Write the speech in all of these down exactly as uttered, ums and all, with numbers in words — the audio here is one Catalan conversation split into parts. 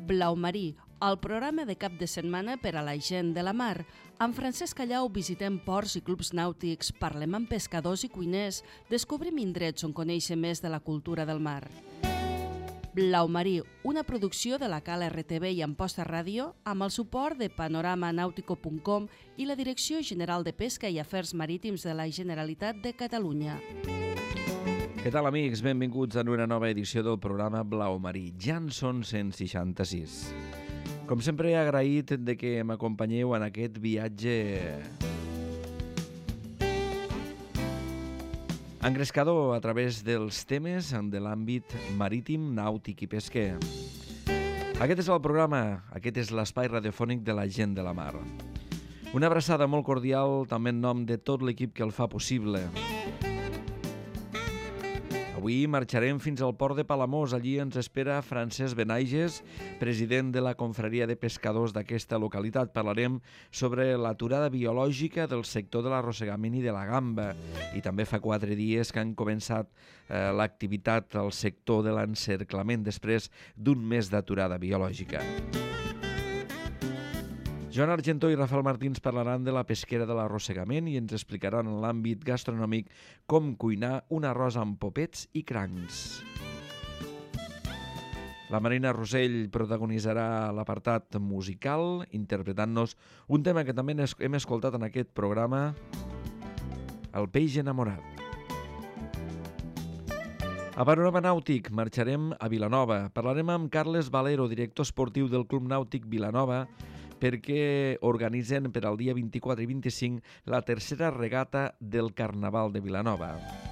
Blau Marí, el programa de cap de setmana per a la gent de la mar. Amb Francesc Callau visitem ports i clubs nàutics, parlem amb pescadors i cuiners, descobrim indrets on conèixer més de la cultura del mar. Blau Marí, una producció de la Cal R T V i Amposta Ràdio, amb el suport de panorama nautico punt com i la Direcció General de Pesca i Afers Marítims de la Generalitat de Catalunya. Què tal, amics? Benvinguts a una nova edició del programa Blau Marí. Ja en són cent seixanta-sis. Com sempre, he agraït de que m'acompanyeu en aquest viatge engrescador a través dels temes de l'àmbit marítim, nàutic i pesquer. Aquest és el programa, aquest és l'espai radiofònic de la gent de la mar. Una abraçada molt cordial també en nom de tot l'equip que el fa possible. Avui marxarem fins al port de Palamós. Allí ens espera Francesc Benaiges, president de la confraria de pescadors d'aquesta localitat. Parlarem sobre l'aturada biològica del sector de l'arrossegament i de la gamba. I també fa quatre dies que han començat eh, l'activitat al sector de l'encerclament després d'un mes d'aturada biològica. Joan Argentó i Rafael Martins parlaran de la pesquera de l'arrossegament i ens explicaran en l'àmbit gastronòmic com cuinar un arròs amb popets i crancs. La Marina Rosell protagonitzarà l'apartat musical, interpretant-nos un tema que també hem escoltat en aquest programa, El peix enamorat. A Panorama Nàutic marxarem a Vilanova. Parlarem amb Carles Valero, director esportiu del Club Nàutic Vilanova, perquè organitzen per al dia vint-i-quatre i vint-i-cinc la tercera regata del Carnaval de Vilanova.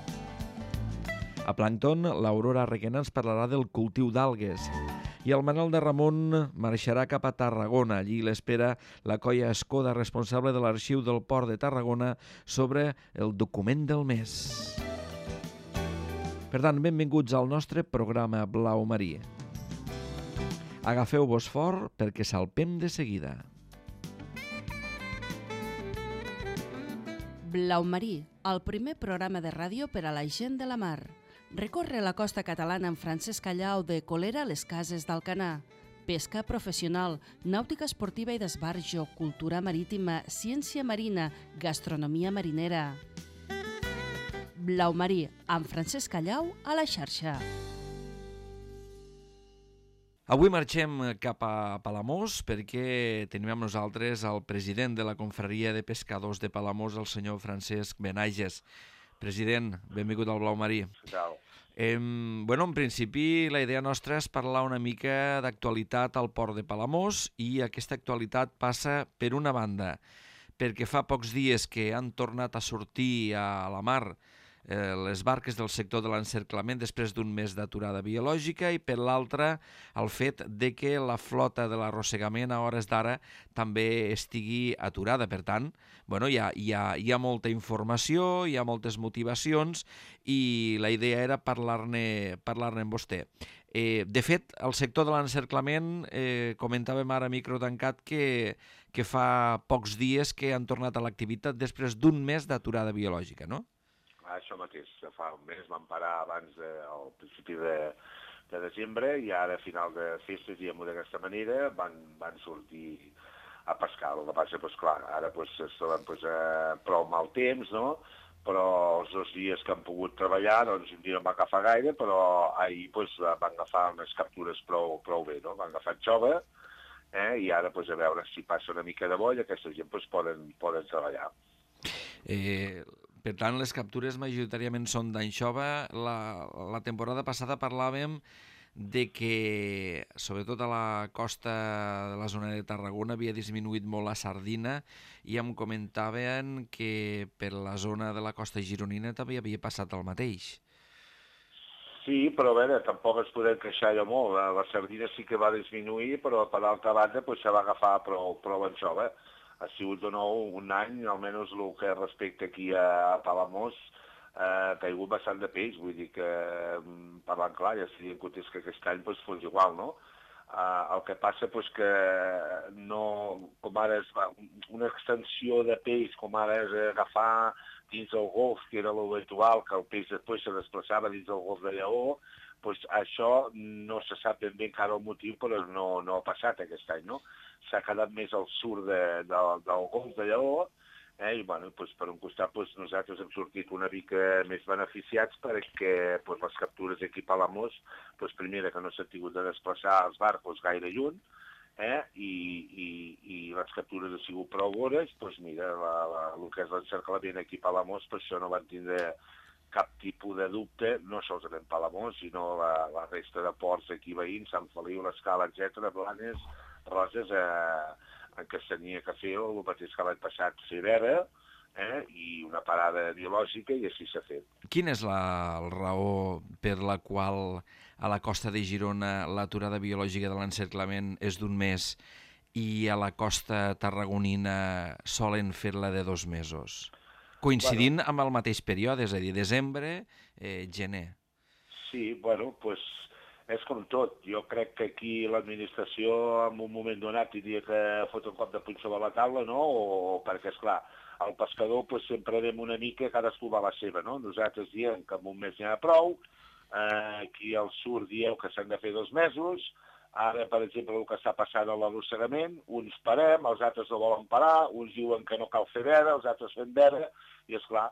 A Plàncton, l'Aurora Requena ens parlarà del cultiu d'algues. I el Manel de Ramon marxarà cap a Tarragona. Allí l'espera la colla Escoda, responsable de l'arxiu del Port de Tarragona, sobre el document del mes. Per tant, benvinguts al nostre programa Blau Marí. Agafeu-vos fort perquè salpem de seguida. Blau Marí, el primer programa de ràdio per a la gent de la mar. Recorre la costa catalana amb Francesc Callau de Colera a les Cases d'Alcanar. Pesca professional, nàutica esportiva i d'esbarjo, cultura marítima, ciència marina, gastronomia marinera. Blau Marí, amb Francesc Callau a la xarxa. Avui marxem cap a Palamós perquè tenim amb nosaltres el president de la confraria de pescadors de Palamós, el senyor Francesc Benaiges. President, benvingut al Blau Marí. Ciao. Eh, bueno, en principi la idea nostra és parlar una mica d'actualitat al port de Palamós i aquesta actualitat passa per una banda perquè fa pocs dies que han tornat a sortir a la mar eh, les barques del sector de l'encerclament després d'un mes d'aturada biològica i per l'altra el fet de que la flota de l'arrossegament a hores d'ara també estigui aturada. Per tant, bueno, hi ha, hi ha, hi ha molta informació, hi ha moltes motivacions i la idea era parlar-ne parlar-ne amb vostè. Eh, de fet, el sector de l'encerclament, eh, comentàvem ara a micro tancat que, que fa pocs dies que han tornat a l'activitat després d'un mes d'aturada biològica, no? Això mateix, fa un mes vam parar abans de, al principi de, de desembre i ara a final de festes, diguem-ho d'aquesta manera, van, van sortir a pescar. El que passa, doncs clar, ara pues, es troben pues, eh, prou mal temps, no? Però els dos dies que han pogut treballar, doncs un dia no va agafar gaire, però ahir pues, van agafar unes captures prou, prou bé, no? Van agafar xova, eh? I ara pues, a veure si passa una mica de bolla, aquesta gent pues, poden, poden treballar. Eh, per tant, les captures majoritàriament són d'anxova. La, la temporada passada parlàvem de que, sobretot a la costa de la zona de Tarragona, havia disminuït molt la sardina i em comentaven que per la zona de la costa gironina també havia passat el mateix. Sí, però a veure, tampoc es podem queixar ja molt. La sardina sí que va disminuir, però per l'altra banda pues, se va agafar prou, prou anxova. Ha sigut de nou un any, almenys el que respecte aquí a Palamós, eh, ha caigut bastant de peix, vull dir que, parlant clar, ja seria comptés que aquest any pues, fos igual, no? Eh, el que passa pues, que no, com ara és una extensió de peix, com ara és agafar dins del golf, que era l'habitual, que el peix després se desplaçava dins del golf de Lleó, doncs això no se sap ben bé encara el motiu, però no, no ha passat aquest any, no? S'ha quedat més al sud de, de, del golf de Lleó, eh? I bueno, doncs, per un costat doncs, nosaltres hem sortit una mica més beneficiats perquè doncs, les captures aquí a Palamós, doncs, primera que no s'ha tingut de desplaçar els barcos gaire lluny, eh? I, i, i les captures han sigut prou bones, doncs mira, la, la, el que és l'encerclament aquí a Palamós, per això no van tindre cap tipus de dubte, no solament Palamós, sinó la, la resta de ports aquí veïns, Sant Feliu, l'Escala, etcètera, Blanes, Roses, eh, en què s'havia que fer el mateix que l'any passat, Cervera, eh, i una parada biològica, i així s'ha fet. Quina és la, la raó per la qual a la costa de Girona l'aturada biològica de l'encerclament és d'un mes i a la costa tarragonina solen fer-la de dos mesos? Coincidint bueno, amb el mateix període, és a dir, desembre, eh, gener. Sí, bueno, doncs pues, és com tot. Jo crec que aquí l'administració en un moment donat tindria que fotre un cop de puny sobre la taula, no? O, perquè, esclar, el pescador pues, sempre anem una mica, cadascú va a la seva, no? Nosaltres diem que en un mes n'hi ha prou, eh, aquí al sud dieu que s'han de fer dos mesos, ara, per exemple, el que està passant a l'arrossegament, uns parem, els altres no volen parar, uns diuen que no cal fer vera, els altres fem vera, i esclar,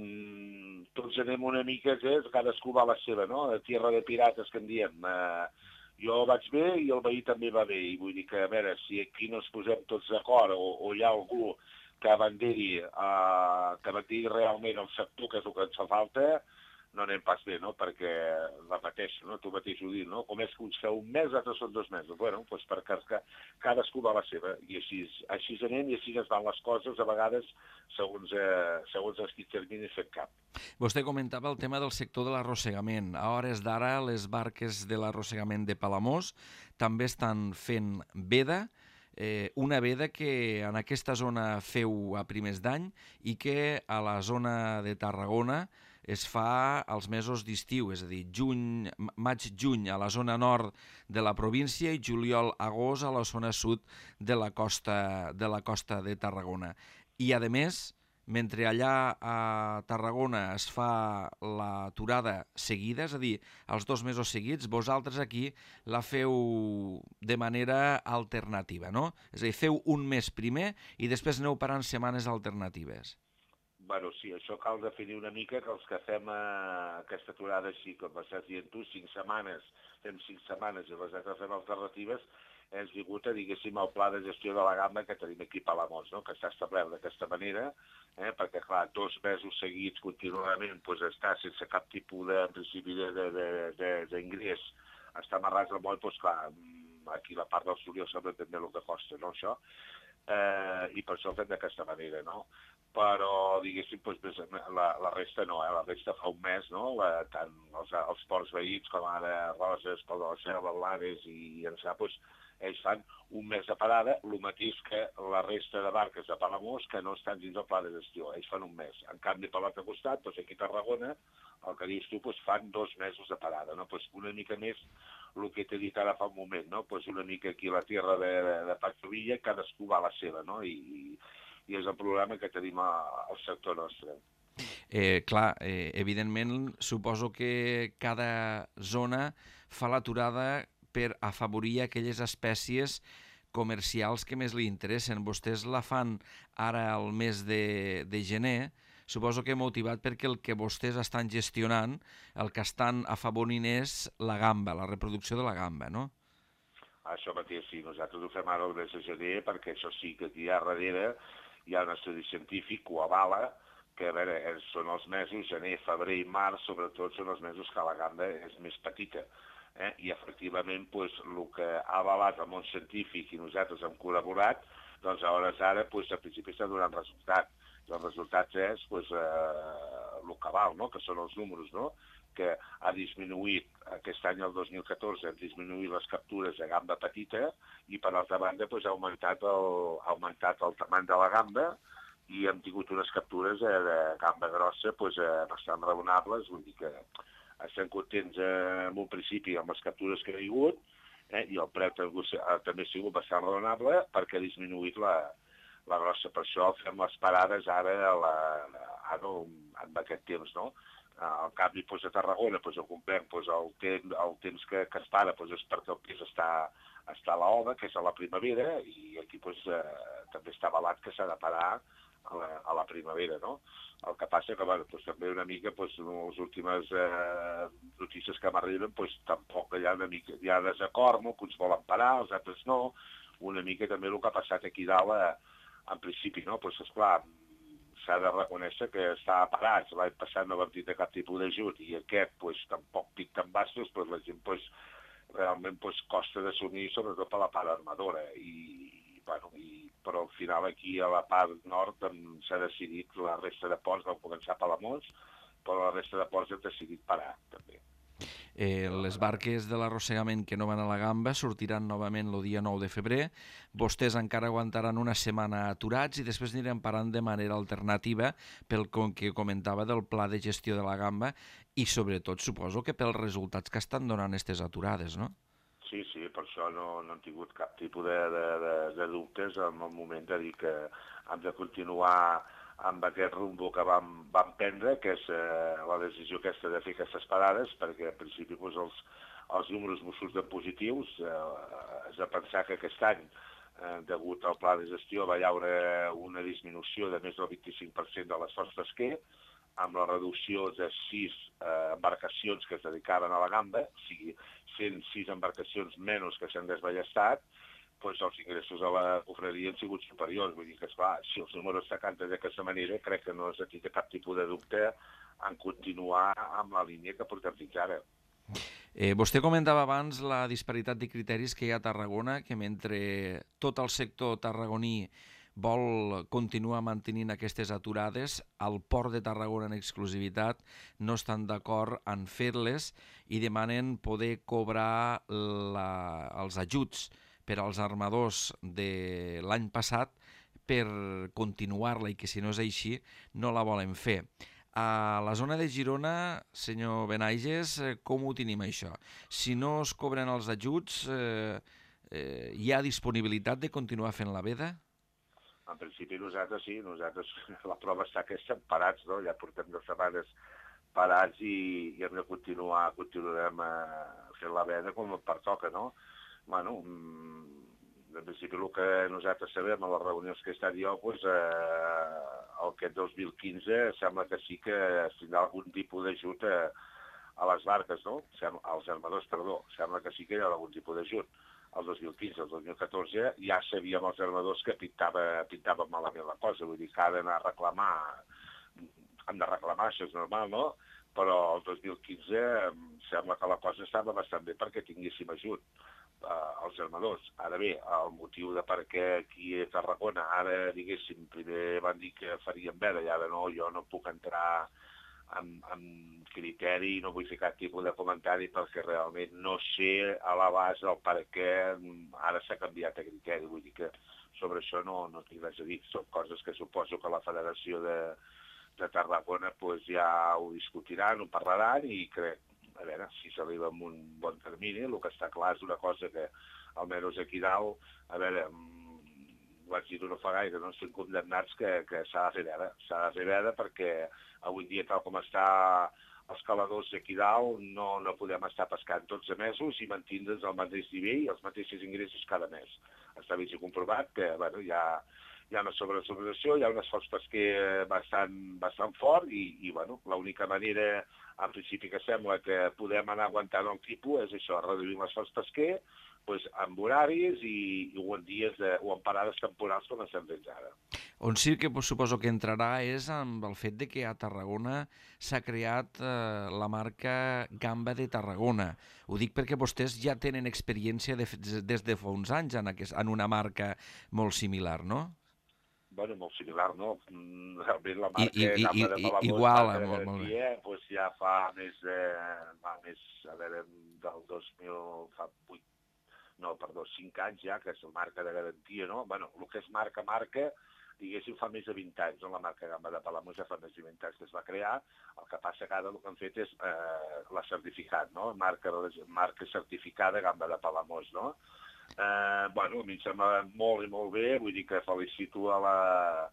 mmm, tots anem una mica, eh, cadascú va a la seva, no? A tierra de pirates, que en diem. Eh, jo vaig bé i el veí també va bé, i vull dir que, a veure, si aquí no ens posem tots d'acord, o, o hi ha algú que abanderi, eh, que abanderi realment el sector, que és el que ens fa falta, no anem pas bé, no? Perquè, repeteixo, no? Tu mateix ho dius, no? Com és que uns feu un mes, altres són dos mesos. Bueno, doncs perquè cadascú va a la seva, i així, així anem i així es van les coses, a vegades, segons, eh, segons els quins terminis fent cap. Vostè comentava el tema del sector de l'arrossegament. A hores d'ara, les barques de l'arrossegament de Palamós també estan fent veda, eh, una veda que en aquesta zona feu a primers d'any i que a la zona de Tarragona es fa als mesos d'estiu, és a dir, juny, maig-juny a la zona nord de la província i juliol-agost a la zona sud de la costa de la costa de Tarragona. I, a més, mentre allà a Tarragona es fa l'aturada seguida, és a dir, els dos mesos seguits, vosaltres aquí la feu de manera alternativa, no? És a dir, feu un mes primer i després aneu parant setmanes alternatives. Bueno, sí, això cal definir una mica, que els que fem eh, aquesta aturada així, com estàs dient tu, cinc setmanes, fem cinc setmanes i les altres fem alternatives, és degut a, diguéssim, el pla de gestió de la gamba que tenim aquí a Palamós, no? Que està establert d'aquesta manera, eh? Perquè, clar, dos mesos seguits continuament pues, està sense cap tipus de, en principi, d'ingrés, està amarrats al moll, doncs, clar, aquí la part del juliol sembla també el que costa, no, això? Eh, i per això ho fem d'aquesta manera, no? Però, diguéssim, doncs, la, la resta no, eh? La resta fa un mes, no? La, tant els, els ports veïns com ara Roses, Pol de la Selva, Blanes i Ençà, doncs, ells fan un mes de parada, el mateix que la resta de barques de Palamós que no estan dins del pla de gestió, ells fan un mes. En canvi, per l'altre costat, doncs, aquí a Tarragona, el que dius tu, doncs, fan dos mesos de parada, no? Doncs una mica més el que t'he dit ara fa un moment, no? Doncs una mica aquí a la tierra de, de, de Patrovilla, cadascú va a la seva, no? I, i és el problema que tenim al sector nostre. Eh, clar, eh, evidentment, suposo que cada zona fa l'aturada per afavorir aquelles espècies comercials que més li interessen. Vostès la fan ara al mes de, de gener, suposo que motivat perquè el que vostès estan gestionant, el que estan afavorint és la gamba, la reproducció de la gamba, no? Això mateix, sí. Nosaltres ho fem ara al mes de gener perquè això sí que aquí a darrere hi ha un estudi científic que ho avala, que a veure, són els mesos, gener, febrer i març, sobretot són els mesos que la gamba és més petita. Eh? I efectivament doncs, el que ha avalat el món científic i nosaltres hem col·laborat, doncs a hores d'ara doncs, al principi està donant resultat. I els resultats és doncs, eh, el que val, no? Que són els números, no? Que ha disminuït, aquest any, el dos mil catorze, han disminuït les captures de gamba petita i per altra banda doncs, ha, augmentat el, ha augmentat el tamany de la gamba i hem tingut unes captures eh, de gamba grossa doncs, eh, bastant raonables, vull dir que estem contents eh, en un principi amb les captures que ha hagut, eh, i el preu també ha sigut bastant raonable perquè ha disminuït la, la grossa. Per això fem les parades ara, a la, ara en aquest temps, no? Al canvi, doncs, a Tarragona, doncs, el comprenc, doncs, el, temps, el temps que, que es para doncs, és perquè el pis està, està a l'Oda, que és a la primavera, i aquí doncs, eh, també està avalat que s'ha de parar a la, a la primavera, no? El que passa que, bueno, doncs, també una mica, doncs, les últimes eh, notícies que m'arriben, doncs, tampoc hi ha una mica, hi ha desacord, no? Que uns volen parar, els altres no. Una mica també el que ha passat aquí dalt, eh, en principi, no? Doncs, esclar, s'ha de reconèixer que estava parat, l'any passat no vam tindre cap tipus d'ajut i aquest, doncs, tampoc pic tan baixos, doncs la gent, doncs, realment, doncs, costa d'assumir, sobretot per la part armadora. I, bueno, i, però al final aquí a la part nord s'ha decidit la resta de ports, vam començar a Palamós, però la resta de ports hem decidit parar, també. Eh, les barques de l'arrossegament que no van a la Gamba sortiran novament el dia nou de febrer. Vostès encara aguantaran una setmana aturats i després anirem parant de manera alternativa pel que comentava del pla de gestió de la Gamba i sobretot suposo que pels resultats que estan donant aquestes aturades, no? Sí, sí, per això no, no hem tingut cap tipus de, de, de, de dubtes en el moment de dir que hem de continuar amb aquest rumbo que vam, vam prendre, que és eh, la decisió aquesta de fer aquestes parades, perquè al principi doncs, els, els números no surten positius. Eh, és de pensar que aquest any, eh, degut al pla de gestió, va hi haure una disminució de més del vint-i-cinc per cent de l'esforç pesquer, amb la reducció de sis eh, embarcacions que es dedicaven a la gamba, o sigui, cent sis embarcacions menys que s'han desballestat, doncs els ingressos a la confraria han sigut superiors. Vull dir que, esclar, si els números se canten d'aquesta manera, crec que no es té cap tipus de dubte en continuar amb la línia que portem fins ara. Eh, vostè comentava abans la disparitat de criteris que hi ha a Tarragona, que mentre tot el sector tarragoní vol continuar mantenint aquestes aturades, al port de Tarragona en exclusivitat no estan d'acord en fer-les i demanen poder cobrar la, els ajuts per als armadors de l'any passat per continuar-la i que si no és així no la volen fer. A la zona de Girona, senyor Benaiges, com ho tenim això? Si no es cobren els ajuts, eh, eh, hi ha disponibilitat de continuar fent la veda? En principi nosaltres sí, nosaltres la prova està que estem parats, no? Ja portem dues setmanes parats i, i hem de continuar, continuarem eh, fent la veda com pertoca, no? Bueno, en principi el que nosaltres sabem a les reunions que he estat jo, doncs, eh, el aquest dos mil quinze sembla que sí que es tindrà algun tipus d'ajut a, a les barques, no? Als armadors, perdó. Sembla que sí que hi ha algun tipus d'ajut. El dos mil quinze, el dos mil catorze, ja sabíem els armadors que pintava, pintava malament la cosa. Vull dir que ha d'anar a reclamar, hem de reclamar, això és normal, no? Però el dos mil quinze sembla que la cosa estava bastant bé perquè tinguéssim ajut eh, als armadors. Ara bé, el motiu de per què aquí a Tarragona ara, diguéssim, primer van dir que farien veda i ara no, jo no puc entrar amb, amb criteri, no vull fer cap tipus de comentari perquè realment no sé a l'abast el per què ara s'ha canviat de criteri. Vull dir que sobre això no, no tinc res a dir. Són coses que suposo que la Federació de de Tarragona pues, ja ho discutiran, ho parlaran i crec, a veure, si s'arriba amb un bon termini, el que està clar és una cosa que, almenys aquí dalt, a veure, ho vaig dir no fa gaire, no estem condemnats que, que s'ha de fer veda. S'ha de fer veda perquè avui dia, tal com està els caladors aquí dalt, no, no podem estar pescant dotze mesos i mantindre's al mateix nivell i els mateixos ingressos cada mes. Està ben comprovat que, bueno, hi ha hi ha una sobreexplotació, hi ha un esforç pesquer bastant, bastant fort i, i bueno, l'única manera, en principi, que sembla que podem anar aguantant el tipus és això, reduir l'esforç pesquer doncs, amb horaris i, i o, en dies de, o en parades temporals com estem fent ara. On sí que suposo que entrarà és amb el fet de que a Tarragona s'ha creat eh, la marca Gamba de Tarragona. Ho dic perquè vostès ja tenen experiència de, des de fa uns anys en, aquest, en una marca molt similar, no? Bueno, molt similar, no? Realment la marca I, i, Gamba de Palamós igual, de molt, molt bé. Doncs ja fa més, eh, fa més, a veure, del dos mil, fa vuit, no, perdó, cinc anys ja, que és la marca de garantia, no? Bueno, el que és marca, marca, diguéssim, fa més de vint anys, no? La marca Gamba de Palamós ja fa més de vint anys que es va crear, el que passa que ara el que han fet és eh, la certificat, no? Marca, marca certificada Gamba de Palamós, no? Eh, bueno, a mi em sembla molt i molt bé, vull dir que felicito a la,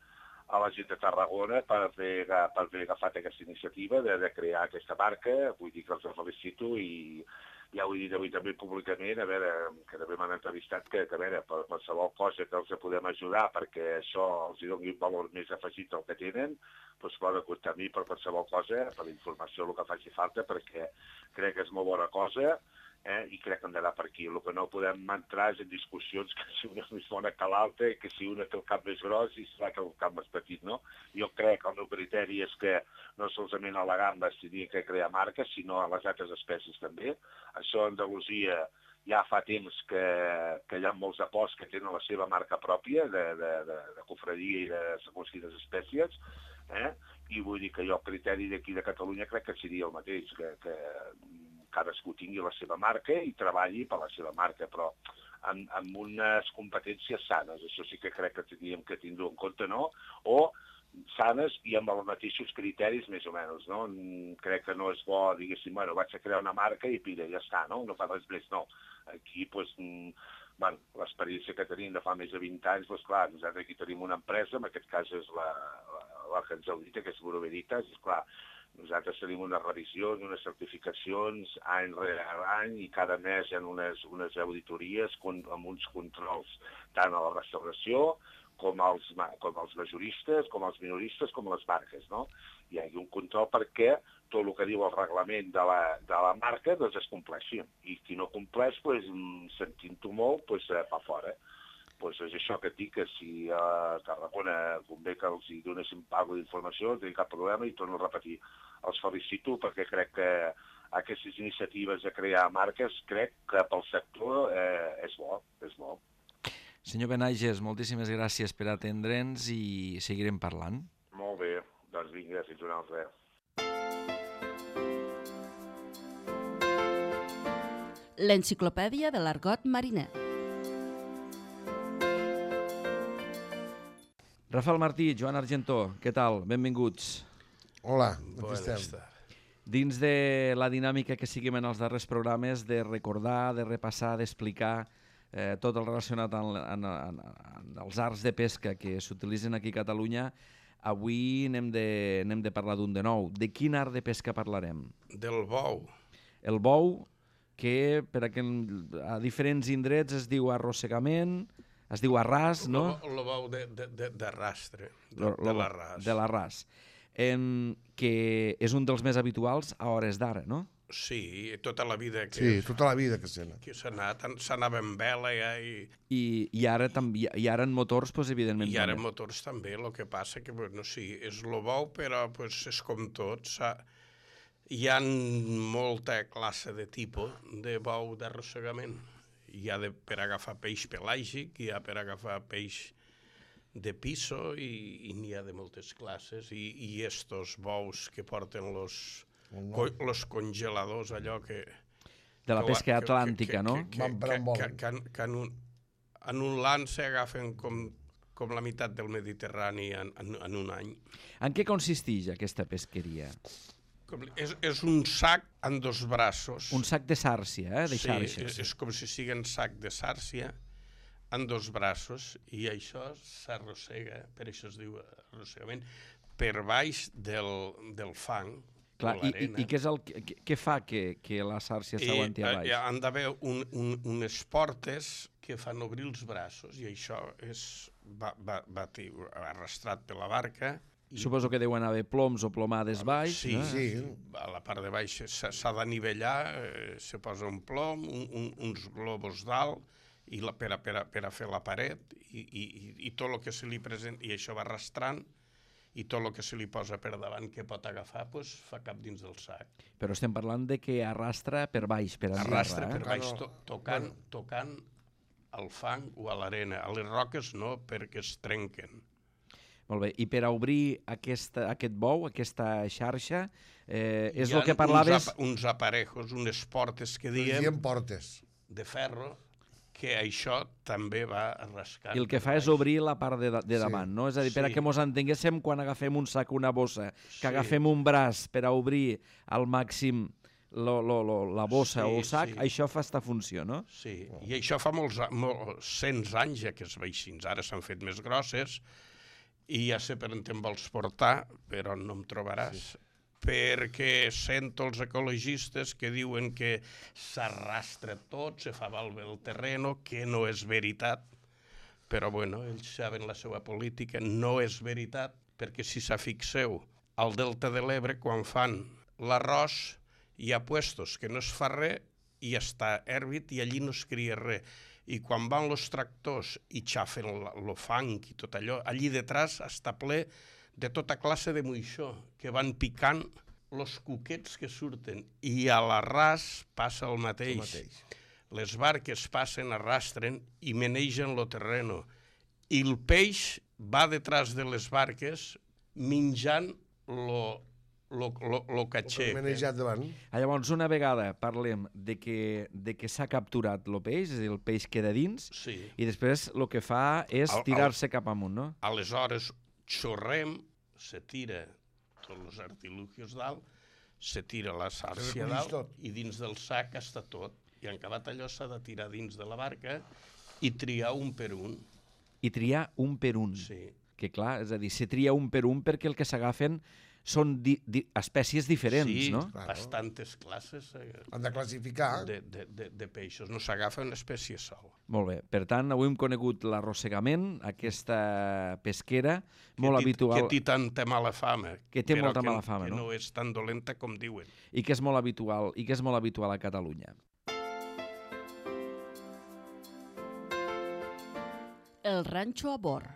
a la gent de Tarragona per haver, per haver agafat aquesta iniciativa de, de crear aquesta marca, vull dir que els felicito i ja ho he dit avui també públicament, a veure, que també m'han entrevistat, que, que a veure, per qualsevol cosa que els podem ajudar perquè això els doni un valor més afegit al que tenen, doncs poden comptar a mi per qualsevol cosa, per informació, el que faci falta, perquè crec que és molt bona cosa, eh? I crec que hem d'anar per aquí. El que no podem entrar és en discussions que si una és més bona que l'altra i que si una té el cap més gros i serà que el cap més petit, no? Jo crec que el meu criteri és que no solament a la gamba s'hauria que crear marques, sinó a les altres espècies també. Això a Andalusia ja fa temps que, que hi ha molts aposts que tenen la seva marca pròpia de, de, de, de cofredia i de segons quines espècies, eh? I vull dir que jo el criteri d'aquí de Catalunya crec que seria el mateix, que, que cadascú tingui la seva marca i treballi per la seva marca, però amb, amb unes competències sanes. Això sí que crec que teníem que tindre en compte, no? O sanes i amb els mateixos criteris, més o menys, no? Crec que no és bo, diguéssim, bueno, vaig a crear una marca i pira, ja està, no? No fa res més, no. Aquí, doncs, bueno, l'experiència que tenim de fa més de vint anys, doncs clar, nosaltres aquí tenim una empresa, en aquest cas és la, la, la que ens audita, que és Bureau Veritas, és clar, nosaltres tenim unes revisions, unes certificacions any rere any i cada mes hi ha unes, unes auditories amb uns controls tant a la restauració com als, com als majoristes, com als minoristes, com a les marques, no? Hi ha un control perquè tot el que diu el reglament de la, de la marca doncs es compleixi. I qui no compleix, doncs, sentint-ho molt, doncs, va fora. Pues és això que et dic, que si a Tarragona convé que els donéssim pago d'informació, no tinc cap problema i torno a repetir. Els felicito perquè crec que aquestes iniciatives de crear marques crec que pel sector eh, és bo, és bo. Senyor Benaiges, moltíssimes gràcies per atendre'ns i seguirem parlant. Molt bé, doncs vinga, fins una altra. L'enciclopèdia de l'argot mariner. Rafael Martí, Joan Argentó, què tal? Benvinguts. Hola, aquí estem. Dins de la dinàmica que seguim en els darrers programes de recordar, de repassar, d'explicar eh, tot el relacionat amb, amb, amb, amb els arts de pesca que s'utilitzen aquí a Catalunya, avui n'hem de, n'hem de parlar d'un de nou. De quin art de pesca parlarem? Del bou. El bou, que per a, a diferents indrets es diu arrossegament, es diu arràs, no? El bou de, de, de, de rastre, de, lo, lo, de l'arràs. De l'arràs. En, que és un dels més habituals a hores d'ara, no? Sí, tota la vida que... Sí, tota la vida que s'ha anat. Que s'ha anat, s'anava amb vela ja i... I, i, ara, també, i ara en motors, pues, evidentment, I ara en també. motors també, el que passa que, bueno, sí, és el bou, però pues, és com tot, hi ha molta classe de tipus de bou d'arrossegament. Hi ha de, per agafar peix pelàgic, hi ha per agafar peix de piso i, i n'hi ha de moltes classes. I, i estos bous que porten los, co, los congeladors, allò que... De la que, pesca que, atlàntica, que, no? Que, que, que, que, que, que en, un, en un lance agafen com, com la meitat del Mediterrani en, en, en un any. En què consisteix aquesta pesqueria? És, és un sac amb dos braços. Un sac de sàrcia, eh? De sí, xarxes. És, és com si sigui un sac de sàrcia amb dos braços i això s'arrossega, per això es diu arrossegament, per baix del, del fang. Clar, i, i, i què és el que, què fa que, que la sàrcia s'aguanti a baix? I han d'haver un, un, unes portes que fan obrir els braços i això és va, va, va arrastrat per la barca. I... Suposo que deuen haver ploms o plomades baix. Sí, no? sí. A la part de baix s'ha de nivellar, eh, se posa un plom, un, un, uns globus dalt, i la, per, a, per, a, per a fer la paret, i, i, i tot el que se li presenta, i això va arrastrant, i tot el que se li posa per davant que pot agafar, pues, fa cap dins del sac. Però estem parlant de que arrastra per baix, per enterra. Arrastra per eh? baix, to, tocant, tocant al fang o a l'arena. A les roques no, perquè es trenquen. Molt bé, i per a obrir aquesta, aquest bou, aquesta xarxa, eh, és el que Uns, parlaves... ap uns aparejos, unes portes que diem... Diem portes. De ferro, que això també va rascant. I el que fa és obrir la part de, de davant, sí. No? És a dir, per sí. a que mos entenguéssim quan agafem un sac o una bossa, que sí. agafem un braç per a obrir al màxim lo, lo, lo, la bossa Sí, o el sac, sí. això fa esta funció, no? Sí, i això fa molts, a- molts cents anys ja que es veixins. Ara s'han fet més grosses i ja sé per on te'n vols portar, però no em trobaràs. Sí. Perquè sento els ecologistes que diuen que s'arrastra tot, se fa valve el terreno, que no és veritat. Però, bueno, ells saben la seva política, no és veritat, perquè si s'ha fixeu, al Delta de l'Ebre, quan fan l'arròs, hi ha puestos que no es fa res i està hèrbit i allí no es cria res. I quan van els tractors i xafen el fang i tot allò, allí detrás està ple de tota classe de moixó, que van picant els cuquets que surten. I a l'arràs passa el mateix. El mateix. Les barques passen, arrastren i menegen el terreno. I el peix va detrás de les barques menjant lo, lo, lo, lo caché. El menejat davant. Ah, llavors, una vegada parlem de que, de que s'ha capturat el peix, és a dir, el peix queda dins, Sí. i després el que fa és Al- al- tirar-se cap amunt, no? Aleshores, xorrem, se tira tots els artilugios dalt, se tira la sàrcia recollix dalt tot. i dins del sac està tot. I en acabat allò s'ha de tirar dins de la barca i triar un per un. I triar un per un. Sí. Que clar, és a dir, se tria un per un perquè el que s'agafen són di, di, espècies diferents, sí, no? Claro. bastantes classes eh, Han de classificar. de, de, de, de peixos. No s'agafa una espècie sol. Molt bé. Per tant, avui hem conegut l'arrossegament, aquesta pesquera molt que, habitual Que té tanta mala fama. Que té però molta que, mala fama, que no? no és tan dolenta com diuen. i que és molt habitual i que és molt habitual a Catalunya. El ranxo a bord.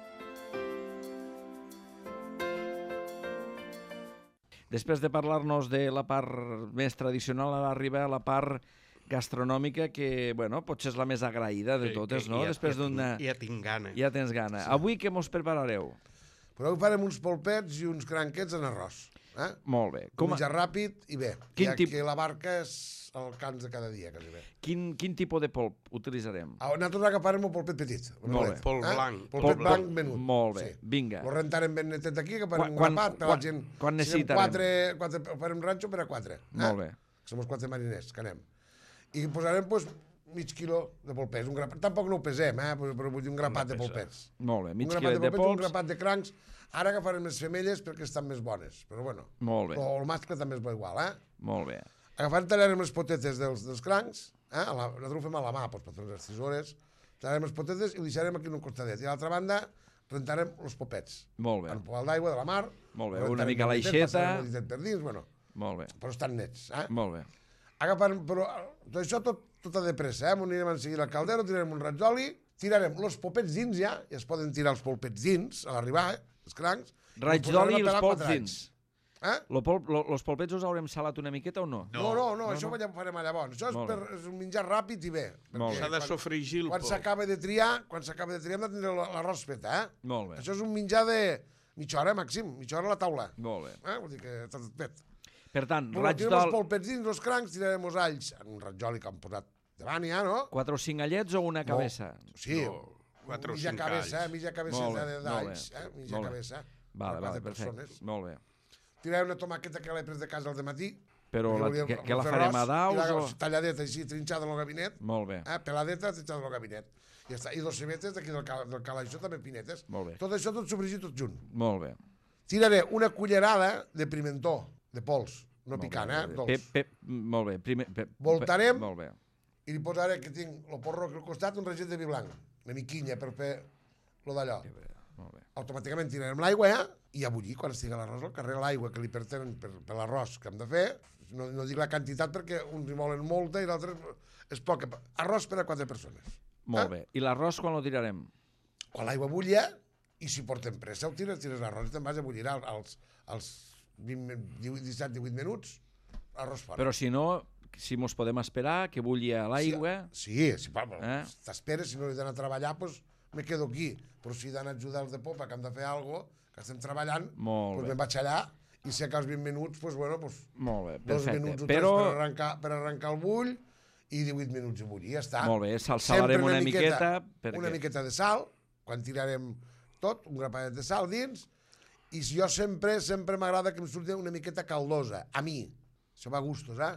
Després de parlar-nos de la part més tradicional, ara arriba a la part gastronòmica que, bueno, potser és la més agraïda de totes, no? Ja, Després ja, d'una... tinc, ja tinc gana. Ja tens gana. Avui què mos preparareu? Però avui farem uns polpets i uns cranquets en arròs. Eh? Molt bé. Com Com a... menjar ràpid i bé. Quin ja tip- que la barca és el cans de cada dia, quasi bé. Quin, quin tipus de polp utilitzarem? Ah, nosaltres agafarem el polpet petit. el Molt menudet, bé. Pol blanc. Polpet Polp blanc blanc. menut. Molt bé, Sí. vinga. Lo rentarem ben netet d'aquí, que farem Quan- un quan- grapat per quan- la gent. quan Si anem necessitarem? Quatre, quatre, farem ranxo per a quatre. Eh? Molt bé. Som els quatre mariners que anem. I posarem pues, mig quilo de polpets. Un grapat. Tampoc no ho pesem, eh? però, però vull dir un grapat de pesa. polpets. Molt bé. Mig un grapat quilet de polpets, un polps. grapat de crancs. Ara agafarem les femelles perquè estan més bones. Però bueno, Molt bé. o el mascle també és bo igual, eh? Molt bé. Agafant, tallarem les potetes dels, dels crancs, eh? A la, nosaltres ho fem a la mà, doncs, per fer les tisores, tallarem les potetes i ho deixarem aquí en un costadet. I a l'altra banda, rentarem els popets. Molt bé. En poal d'aigua de la mar. Molt bé, rentarem una mica ben netet, l'aixeta. passarem un ditet per dins, bueno, Molt bé. però estan nets, eh? Molt bé. Agafarem, però tot això tot, tot de pressa, eh? Anirem a seguir al caldero, tirarem un raig d'oli, tirarem els popets dins ja, i es poden tirar els polpets dins a l'arribar, eh? Els crancs. Raig posarem d'oli a i els pelar polps quatre dins. anys. Eh? Lo polp, lo, los polpets us haurem salat una miqueta o no? No, no, no, això ja ho farem allà llavors. Això és, Molt per, bé. és un menjar ràpid i bé. Molt perquè S'ha de quan- sofregir el Quan polp. s'acaba de triar, quan s'acaba de triar hem de tindre l'arròs fet, eh? Molt bé. Això és un menjar de mitja hora, màxim, mitja hora a la taula. Molt bé. Eh? Vull dir que està tot fet. Per tant, Bueno, raig tirem els d'oli, polpets dins, els crancs, tirarem els alls en un ratjoli que hem posat davant ja, no? quatre o cinc allets o una cabeza? Sí, No, quatre o mitja cinc cabeza, alls. eh? mitja Molt cabeceta bé, de- molt d'alls, bé, eh? mitja molt bé. cabeza. Vale, per vale, quatre perfecte. persones. Molt bé. Tirarem una tomaqueta que l'he pres de casa al matí. Però la, volíem que, que la fer farem a arròs, daus i la- o...? Talladeta així, trinxada en el gabinet. Molt bé. Eh? Peladeta, trinxada en el gabinet. I, ja està. I dos cebetes d'aquí del, cal, del calaixó, també pinetes. Molt bé. Tot això, tot sofregit, tot junt. Molt bé. Tiraré una cullerada de pimentó, de pols, no Molt picant, bé, eh? molt bé. Dolç. Pep, pep, molt bé. Primer, pep, Voltarem. Pep, molt bé. I li posaré, que tinc el porro aquí al costat, un reget de vi blanc, una miquinya per fer lo d'allò. Que bé, molt bé. Automàticament tirarem l'aigua, eh? I a bullir, quan estigui l'arròs, al carrer l'aigua que li pertenen per, per l'arròs que hem de fer. No, no dic la quantitat perquè uns hi volen molta i l'altre és poca. Arròs per a quatre persones. Molt bé. I l'arròs quan lo tirarem? Quan l'aigua bulla, i si portem pressa, ho tires, tires l'arròs i te'n vas a bullir als, als vint, divuit, disset, divuit minuts, arròs fora. Però si no, si mos podem esperar que bulli a l'aigua... Sí, sí, pa, Eh? t'esperes, si no he d'anar a treballar, doncs me quedo aquí. Però si he d'anar a ajudar els de popa, que hem de fer alguna cosa, que estem treballant, Molt doncs bé. me'n vaig allà, i si acabes vint minuts, doncs, bueno, doncs, Molt bé, dos perfecte. minuts o Però, tres per arrencar, per arrencar el bull, i divuit minuts a bullir, ja està. molt bé, salsalarem Sempre una miqueta, perquè... Una miqueta de sal, quan tirarem tot, un grapadet de sal dins, i si jo sempre, sempre m'agrada que em surti una miqueta caldosa, a mi. Això va a gustos, eh?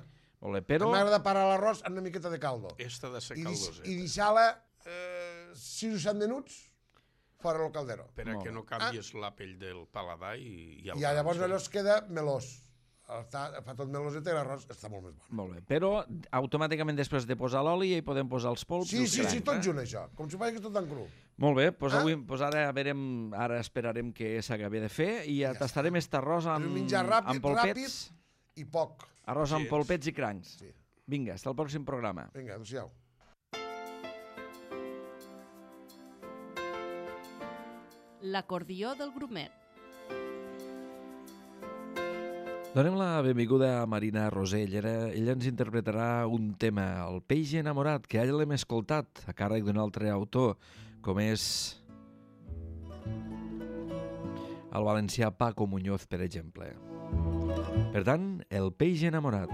Ole, però... M'agrada parar l'arròs amb una miqueta de caldo. Esta de ser I, deix- caldoseta. i deixar-la eh, sis o set minuts fora del caldero. Per a que no canvies la pell del paladar i... I, el I llavors ram, allò es queda melós. Està, fa tot meloseta i l'arròs està molt més bon. Molt bé, però automàticament després de posar l'oli hi podem posar els polps i Sí, els sí, sí, crancs, tot eh? junt això. Com si fos tot tan cru. Molt bé, doncs, Ah. avui, doncs ara, veurem, ara esperarem que s'acabi de fer i ja Ja tastarem aquest arròs amb, És un menjar ràpid, amb polpets. ràpid i poc. Arròs amb Sí. polpets i crancs. Sí. Vinga, fins al pròxim programa. Vinga, adéu-siau. L'acordió del grumet. Donem la benvinguda a Marina Rosell. Ella, ella ens interpretarà un tema, El peix enamorat, que ja l'hem escoltat a càrrec d'un altre autor, com és el valencià Paco Muñoz, per exemple. Per tant, El peix enamorat.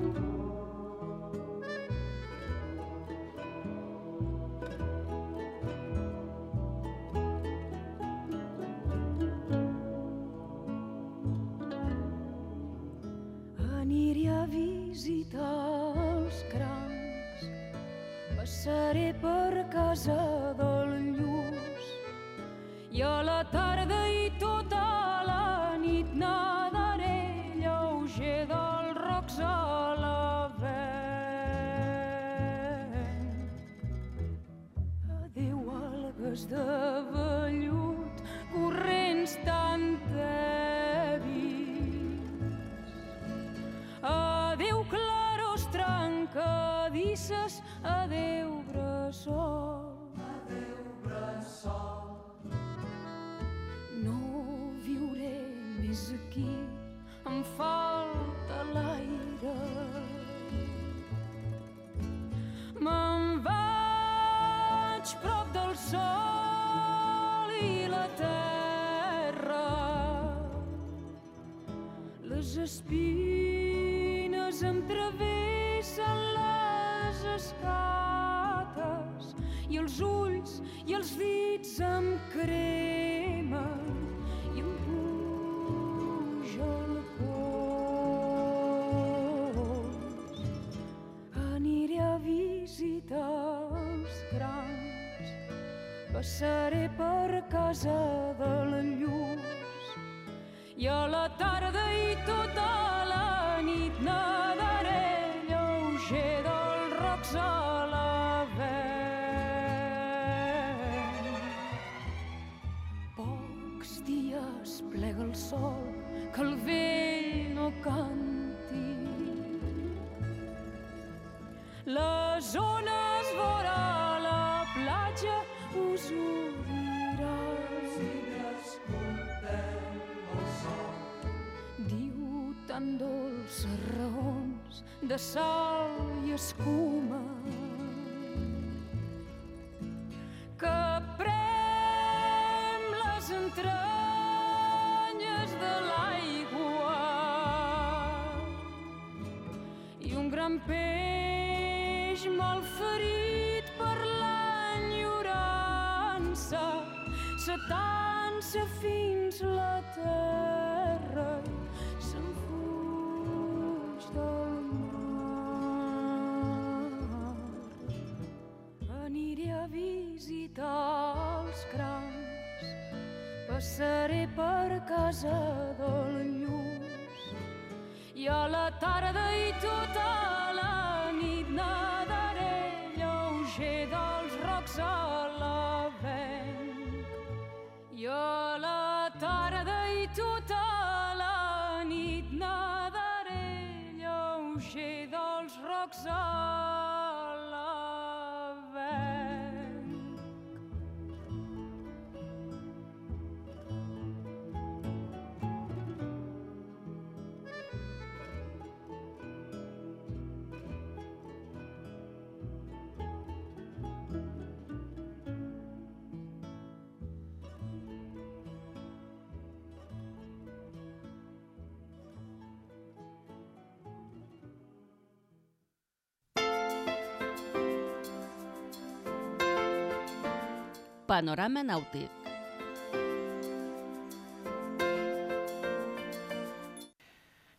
Aniré a visitar els crancs, passaré per casa del Lluç i a la tarda i tota la nit nadaré lleuger dels rocs a la vent. Adéu, algues de vellut, corrents tan tèbils. Adéu, claros trencadisses, adéu, bressol. Adéu, bressol. No viuré més aquí, em falta l'aire. Me'n vaig prop del sol i la terra. Les espines em travessen les escates i els ulls i els dits em cremen i em puja el pols. Aniré a visitar els crancs, passaré per casa del Lluç i a la tarda i tota la nit nadaré lleuger dels rocs a la vent. Pocs dies plega el sol que el vell no canti. Les ones vora la platja us ho diran. Diu tan dolces raons de sal i escuma que prem les entranyes de l'aigua i un gran peix malferit per l'enyorança s'atansa fins la terra i se'n fuig del mar. Aniré a visitar els crancs, passaré per casa del Lluç i a la tarda i tota la nit nadaré lleuger dels rocs a la vent. I a la tarda i tota la nit nadaré lleuger dels rocs a la vent. Panorama nàutic.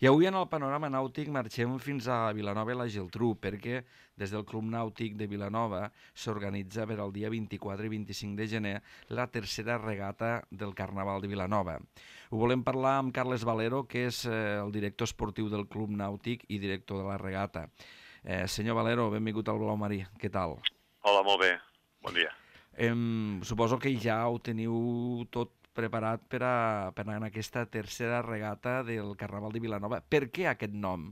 I avui en el panorama nàutic marxem fins a Vilanova i la Geltrú, perquè des del Club Nàutic de Vilanova s'organitza per al dia vint-i-quatre i vint-i-cinc de gener la tercera regata del Carnaval de Vilanova. Ho volem parlar amb Carles Valero, que és eh, el director esportiu del Club Nàutic i director de la regata. Eh, senyor Valero, benvingut al Blau Marí. Què tal? Hola, molt bé. Bon dia. Eh, suposo que ja ho teniu tot preparat per, a, per anar en aquesta tercera regata del Carnaval de Vilanova. Per què aquest nom?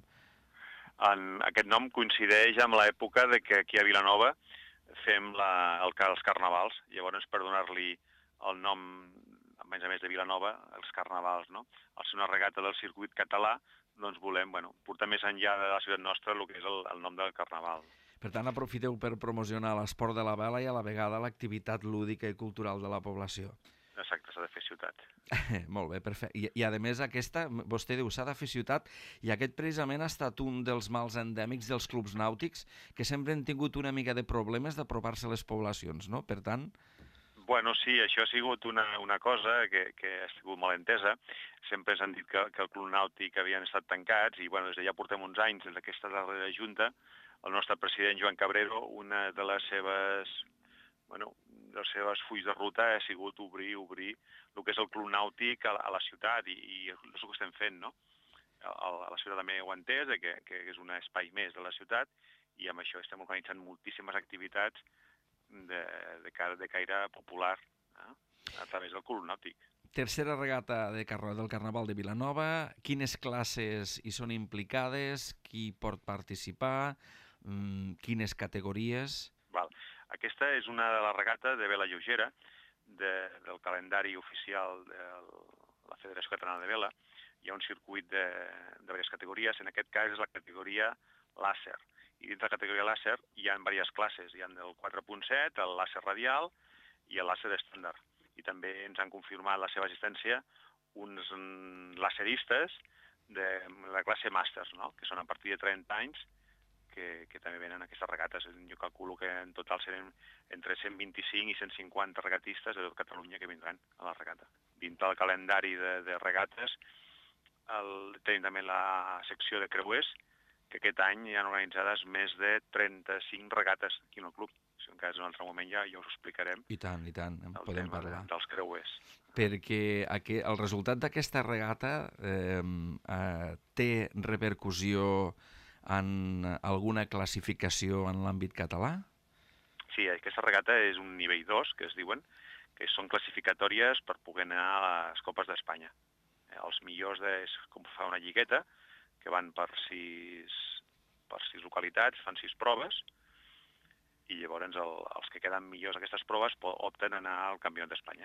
En, aquest nom coincideix amb l'època de que aquí a Vilanova fem la, el, els carnavals. Llavors, per donar-li el nom, a més a més de Vilanova, els carnavals, no? Al ser una regata del circuit català, doncs volem bueno, portar més enllà de la ciutat nostra el que és el, el nom del carnaval. Per tant, aprofiteu per promocionar l'esport de la vela i a la vegada l'activitat lúdica i cultural de la població. Exacte, s'ha de fer ciutat. Molt bé, perfecte. I, I a més aquesta, vostè diu, s'ha de fer ciutat, i aquest precisament ha estat un dels mals endèmics dels clubs nàutics, que sempre han tingut una mica de problemes d'apropar-se a les poblacions, no? Per tant... Bueno, sí, això ha sigut una, una cosa que, que ha sigut mal entesa. Sempre ens han dit que, que el club nàutic havien estat tancats, i bueno, des de ja portem uns anys, des d'aquesta darrera junta, el nostre president Joan Cabrero, una de les seves... bueno, de les seves fulls de ruta ha sigut obrir, obrir el que és el club nàutic a la, a la ciutat, i, i és el que estem fent, no? A, a la ciutat també ho ha entès, que, que és un espai més de la ciutat, i amb això estem organitzant moltíssimes activitats de, de, de caire popular, eh? A través del club nàutic. Tercera regata de car del Carnaval de Vilanova, quines classes hi són implicades, qui pot participar, mmm, quines categories... Val. Aquesta és una de les regates de vela lleugera de, del calendari oficial de la Federació Catalana de Vela. Hi ha un circuit de, de diverses categories, en aquest cas és la categoria làser. I dins de la categoria làser hi ha diverses classes. Hi ha el quatre punt set, el làser radial i el làser estàndard. I també ens han confirmat la seva existència uns làseristes de la classe màsters, no? Que són a partir de trenta anys, Que, que també venen aquestes regates. Jo calculo que en total seran entre cent vint-i-cinc i cent cinquanta regatistes de tot Catalunya que vindran a la regata. Dintre del calendari de, de regates el, tenim també la secció de creuers, que aquest any hi ha organitzades més de trenta-cinc regates aquí en el club. Si en cas en un altre moment ja, ja us ho explicarem. I tant, i tant, en podem parlar. Dels creuers. Perquè aquí, el resultat d'aquesta regata eh, eh, té repercussió en alguna classificació en l'àmbit català? Sí, aquesta regata és un nivell dos, que es diuen, que són classificatòries per poder anar a les Copes d'Espanya. Els millors de, és com fa una lligueta, que van per sis, per sis localitats, fan sis proves, i llavors el, els que queden millors aquestes proves opten a anar al Campionat d'Espanya.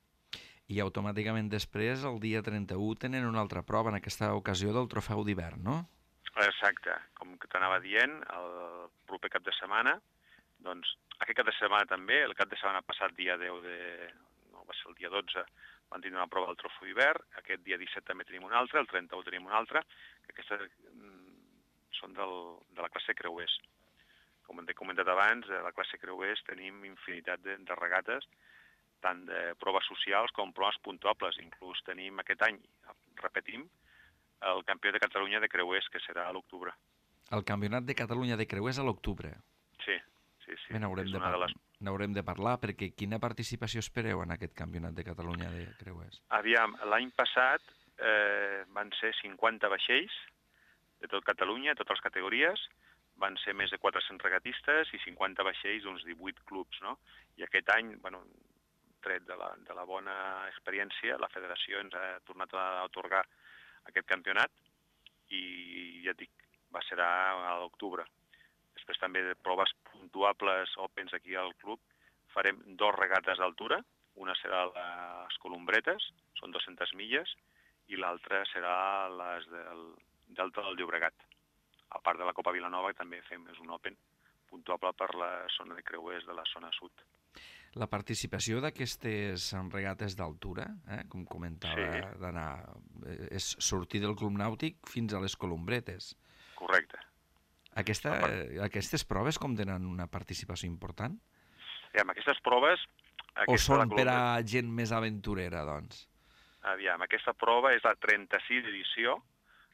I automàticament després, el dia trenta-u, tenen una altra prova, en aquesta ocasió del Trofeu d'Hivern, no? Exacte, com que t'anava dient, el proper cap de setmana, doncs aquest cap de setmana també, el cap de setmana passat, dia deu de... no, va ser el dia dotze, van tenir una prova del Trofeu d'Hivern, aquest dia disset també tenim una altra, el trenta-u tenim una altra, que aquestes mm, són del, de la classe creuers. Com he comentat abans, a la classe creuers tenim infinitat de, de regates, tant de proves socials com proves puntuables. Inclús tenim aquest any, repetim, el Campionat de Catalunya de creuers, que serà a l'octubre. El Campionat de Catalunya de creuers a l'octubre? Sí, sí, sí. Bé, n'haurem de, par les... de parlar, perquè quina participació espereu en aquest Campionat de Catalunya de creuers? Aviam, l'any passat eh, van ser cinquanta vaixells de tot Catalunya, totes les categories, van ser més de quatre-cents regatistes i cinquanta vaixells d'uns divuit clubs, no? I aquest any, bueno, tret de la, de la bona experiència, la federació ens ha tornat a atorgar aquest campionat i ja et dic, va ser a l'octubre. Després també de proves puntuables opens aquí al club farem dos regates d'altura, una serà les Columbretes, són dues-centes milles, i l'altra serà les del Delta del Llobregat. A part de la Copa Vilanova, també fem és un open puntuable per la zona de creuers de la zona sud. La participació d'aquestes regates d'altura, eh, com comentava, sí. d'anar, és sortir del club nàutic fins a les Columbretes. Correcte. Aquesta, aquestes proves com tenen una participació important? Aviam, aquestes proves... O són per a gent més aventurera, doncs? Aviam, aquesta prova és la trenta-sis edició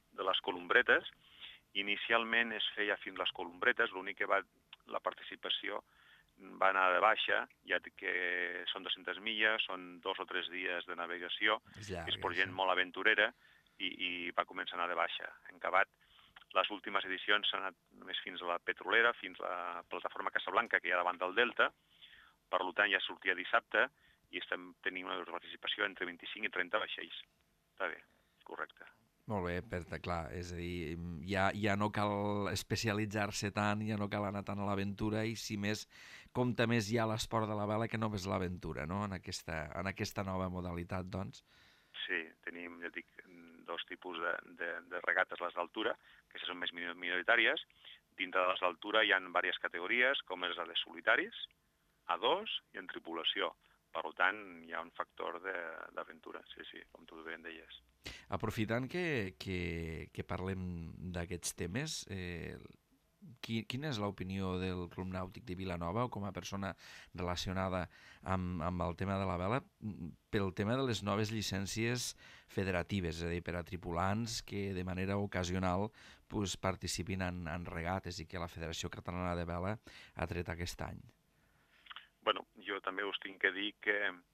de les columbretes. Inicialment es feia fins les columbretes, l'únic que va, la participació va anar de baixa, ja que són dues-centes milles, són dos o tres dies de navegació, és, llarga, és per gent sí. molt aventurera, i, i va començar a anar de baixa. En acabat, les últimes edicions s'han anat només fins a la Petrolera, fins a la plataforma Casablanca, que hi ha davant del Delta, per tant ja sortia dissabte, i estem tenint una participació entre vint-i-cinc i trenta vaixells. Està bé, correcte. Molt bé, per, clar, és a dir, ja, ja no cal especialitzar-se tant, ja no cal anar tant a l'aventura, i si més, compta més ja l'esport de la vela que només l'aventura, no?, en aquesta, en aquesta nova modalitat, doncs. Sí, tenim, ja dic, dos tipus de, de, de regates, les d'altura, que són més minoritàries. Dintre de les d'altura hi ha diverses categories, com és la de solitaris, a dos i en tripulació. Per tant, hi ha un factor d'aventura, sí, sí, com tu bé en deies. Aprofitant que, que, que parlem d'aquests temes, eh, qui, quina és l'opinió del Club Nàutic de Vilanova, o com a persona relacionada amb, amb el tema de la vela, pel tema de les noves llicències federatives, és a dir, per a tripulants que de manera ocasional pues, participin en, en regates, i que la Federació Catalana de Vela ha tret aquest any? Bueno, jo també us tinc que dir que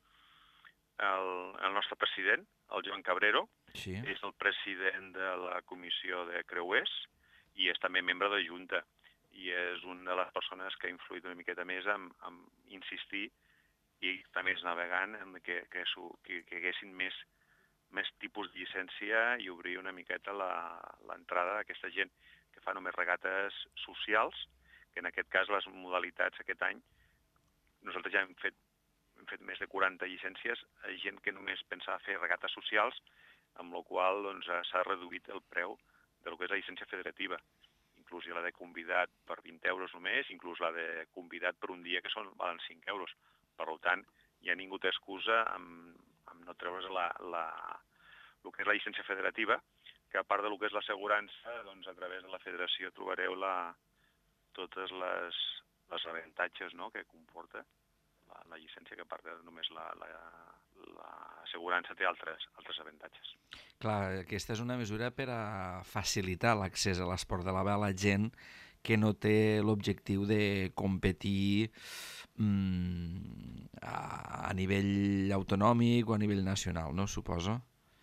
el, el nostre president, el Joan Cabrero, sí. és el president de la comissió de creuers i és també membre de Junta. I és una de les persones que ha influït una miqueta més en, en insistir i també és navegant en que, que, que, que haguessin més, més tipus de llicència i obrir una miqueta l'entrada d'aquesta gent que fa només regates socials, que en aquest cas les modalitats aquest any nosaltres ja hem fet, hem fet més de quaranta llicències a gent que només pensava fer regates socials, amb la qual doncs, s'ha reduït el preu del que és la llicència federativa. Inclús la de convidat per vint euros només, inclús la de convidat per un dia, que són, valen cinc euros. Per tant, ja ningú té excusa amb, amb no treure's la, la, el que és la llicència federativa, que a part del que és l'assegurança, doncs, a través de la federació trobareu la, totes les, les avantatges, no?, que comporta la, la llicència, que a part de només l'assegurança la, la té altres, altres avantatges. Clar, aquesta és una mesura per a facilitar l'accés a l'esport de la vela a gent que no té l'objectiu de competir mm, a, a nivell autonòmic o a nivell nacional, no? Suposo.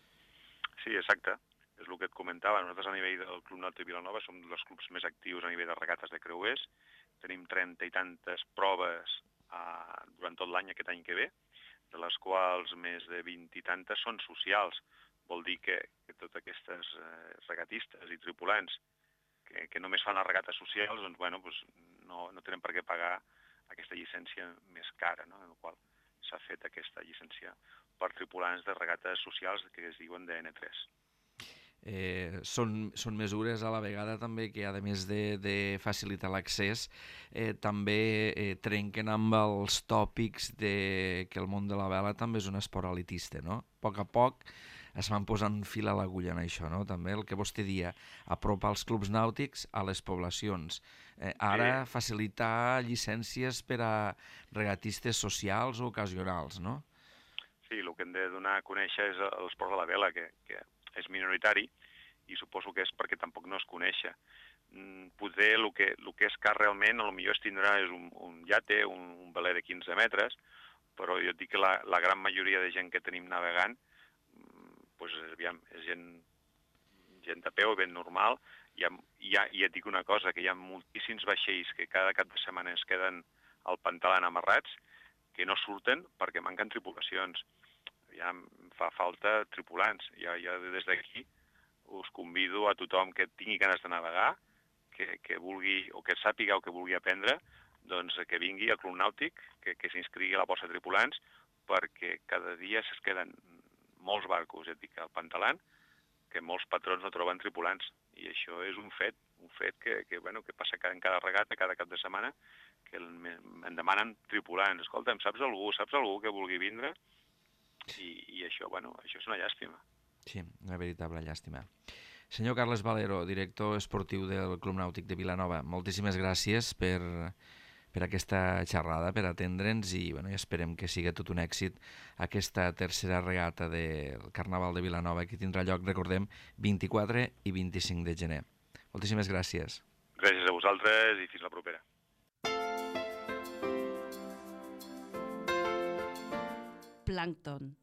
Sí, exacte. És el que et comentava. Nosaltres a nivell del Club Nàutic Vilanova som dels clubs més actius a nivell de regates de creuers. Tenim trenta i tantes proves uh, durant tot l'any, aquest any que ve, de les quals més de vint i tantes són socials. Vol dir que, que totes aquestes uh, regatistes i tripulants que, que només fan les regates socials, doncs, bueno, doncs no, no tenen per què pagar aquesta llicència més cara, no?, en la qual s'ha fet aquesta llicència per tripulants de regates socials que es diuen de ene tres. Eh, són, són mesures a la vegada també que, a més de, de facilitar l'accés, eh, també eh, trenquen amb els tòpics de que el món de la vela també és un esport elitista, no? A poc a poc es van posant fil a l'agulla en això, no? També el que vostè dia, apropar els clubs nàutics a les poblacions. Eh, ara sí. Facilitar llicències per a regatistes socials o ocasionals, no? Sí, el que hem de donar a conèixer és l'esport de la vela, que, que és minoritari, i suposo que és perquè tampoc no es coneix. Mm, potser el que, el que és car realment, a lo millor es tindrà és un, un iate, un, un veler de quinze metres, però jo et dic que la, la gran majoria de gent que tenim navegant pues, aviam, és gent, gent de peu, ben normal. Hi ha, hi ha, I et dic una cosa, que hi ha moltíssims vaixells que cada cap de setmana es queden al pantalan amarrats, que no surten perquè manquen tripulacions. Ja fa falta tripulants. Ja, ja des d'aquí us convido a tothom que tingui ganes de navegar, que, que vulgui, o que sàpiga o que vulgui aprendre, doncs que vingui al Club Nàutic, que, que s'inscrigui a la borsa de tripulants, perquè cada dia es queden molts barcos, ja et dic, al pantalan, que molts patrons no troben tripulants. I això és un fet, un fet que, que, bueno, que passa en cada regata, cada cap de setmana, que em demanen tripulants. Escolta'm, saps algú, saps algú que vulgui vindre? I, i això, bueno, això és una llàstima. Sí, una veritable llàstima. Senyor Carles Valero, director esportiu del Club Nàutic de Vilanova, moltíssimes gràcies per, per aquesta xerrada, per atendre'ns i, bueno, i esperem que sigui tot un èxit aquesta tercera regata del Carnaval de Vilanova que tindrà lloc, recordem, vint-i-quatre i vint-i-cinc de gener. Moltíssimes gràcies. Gràcies a vosaltres i fins la propera. Plàncton.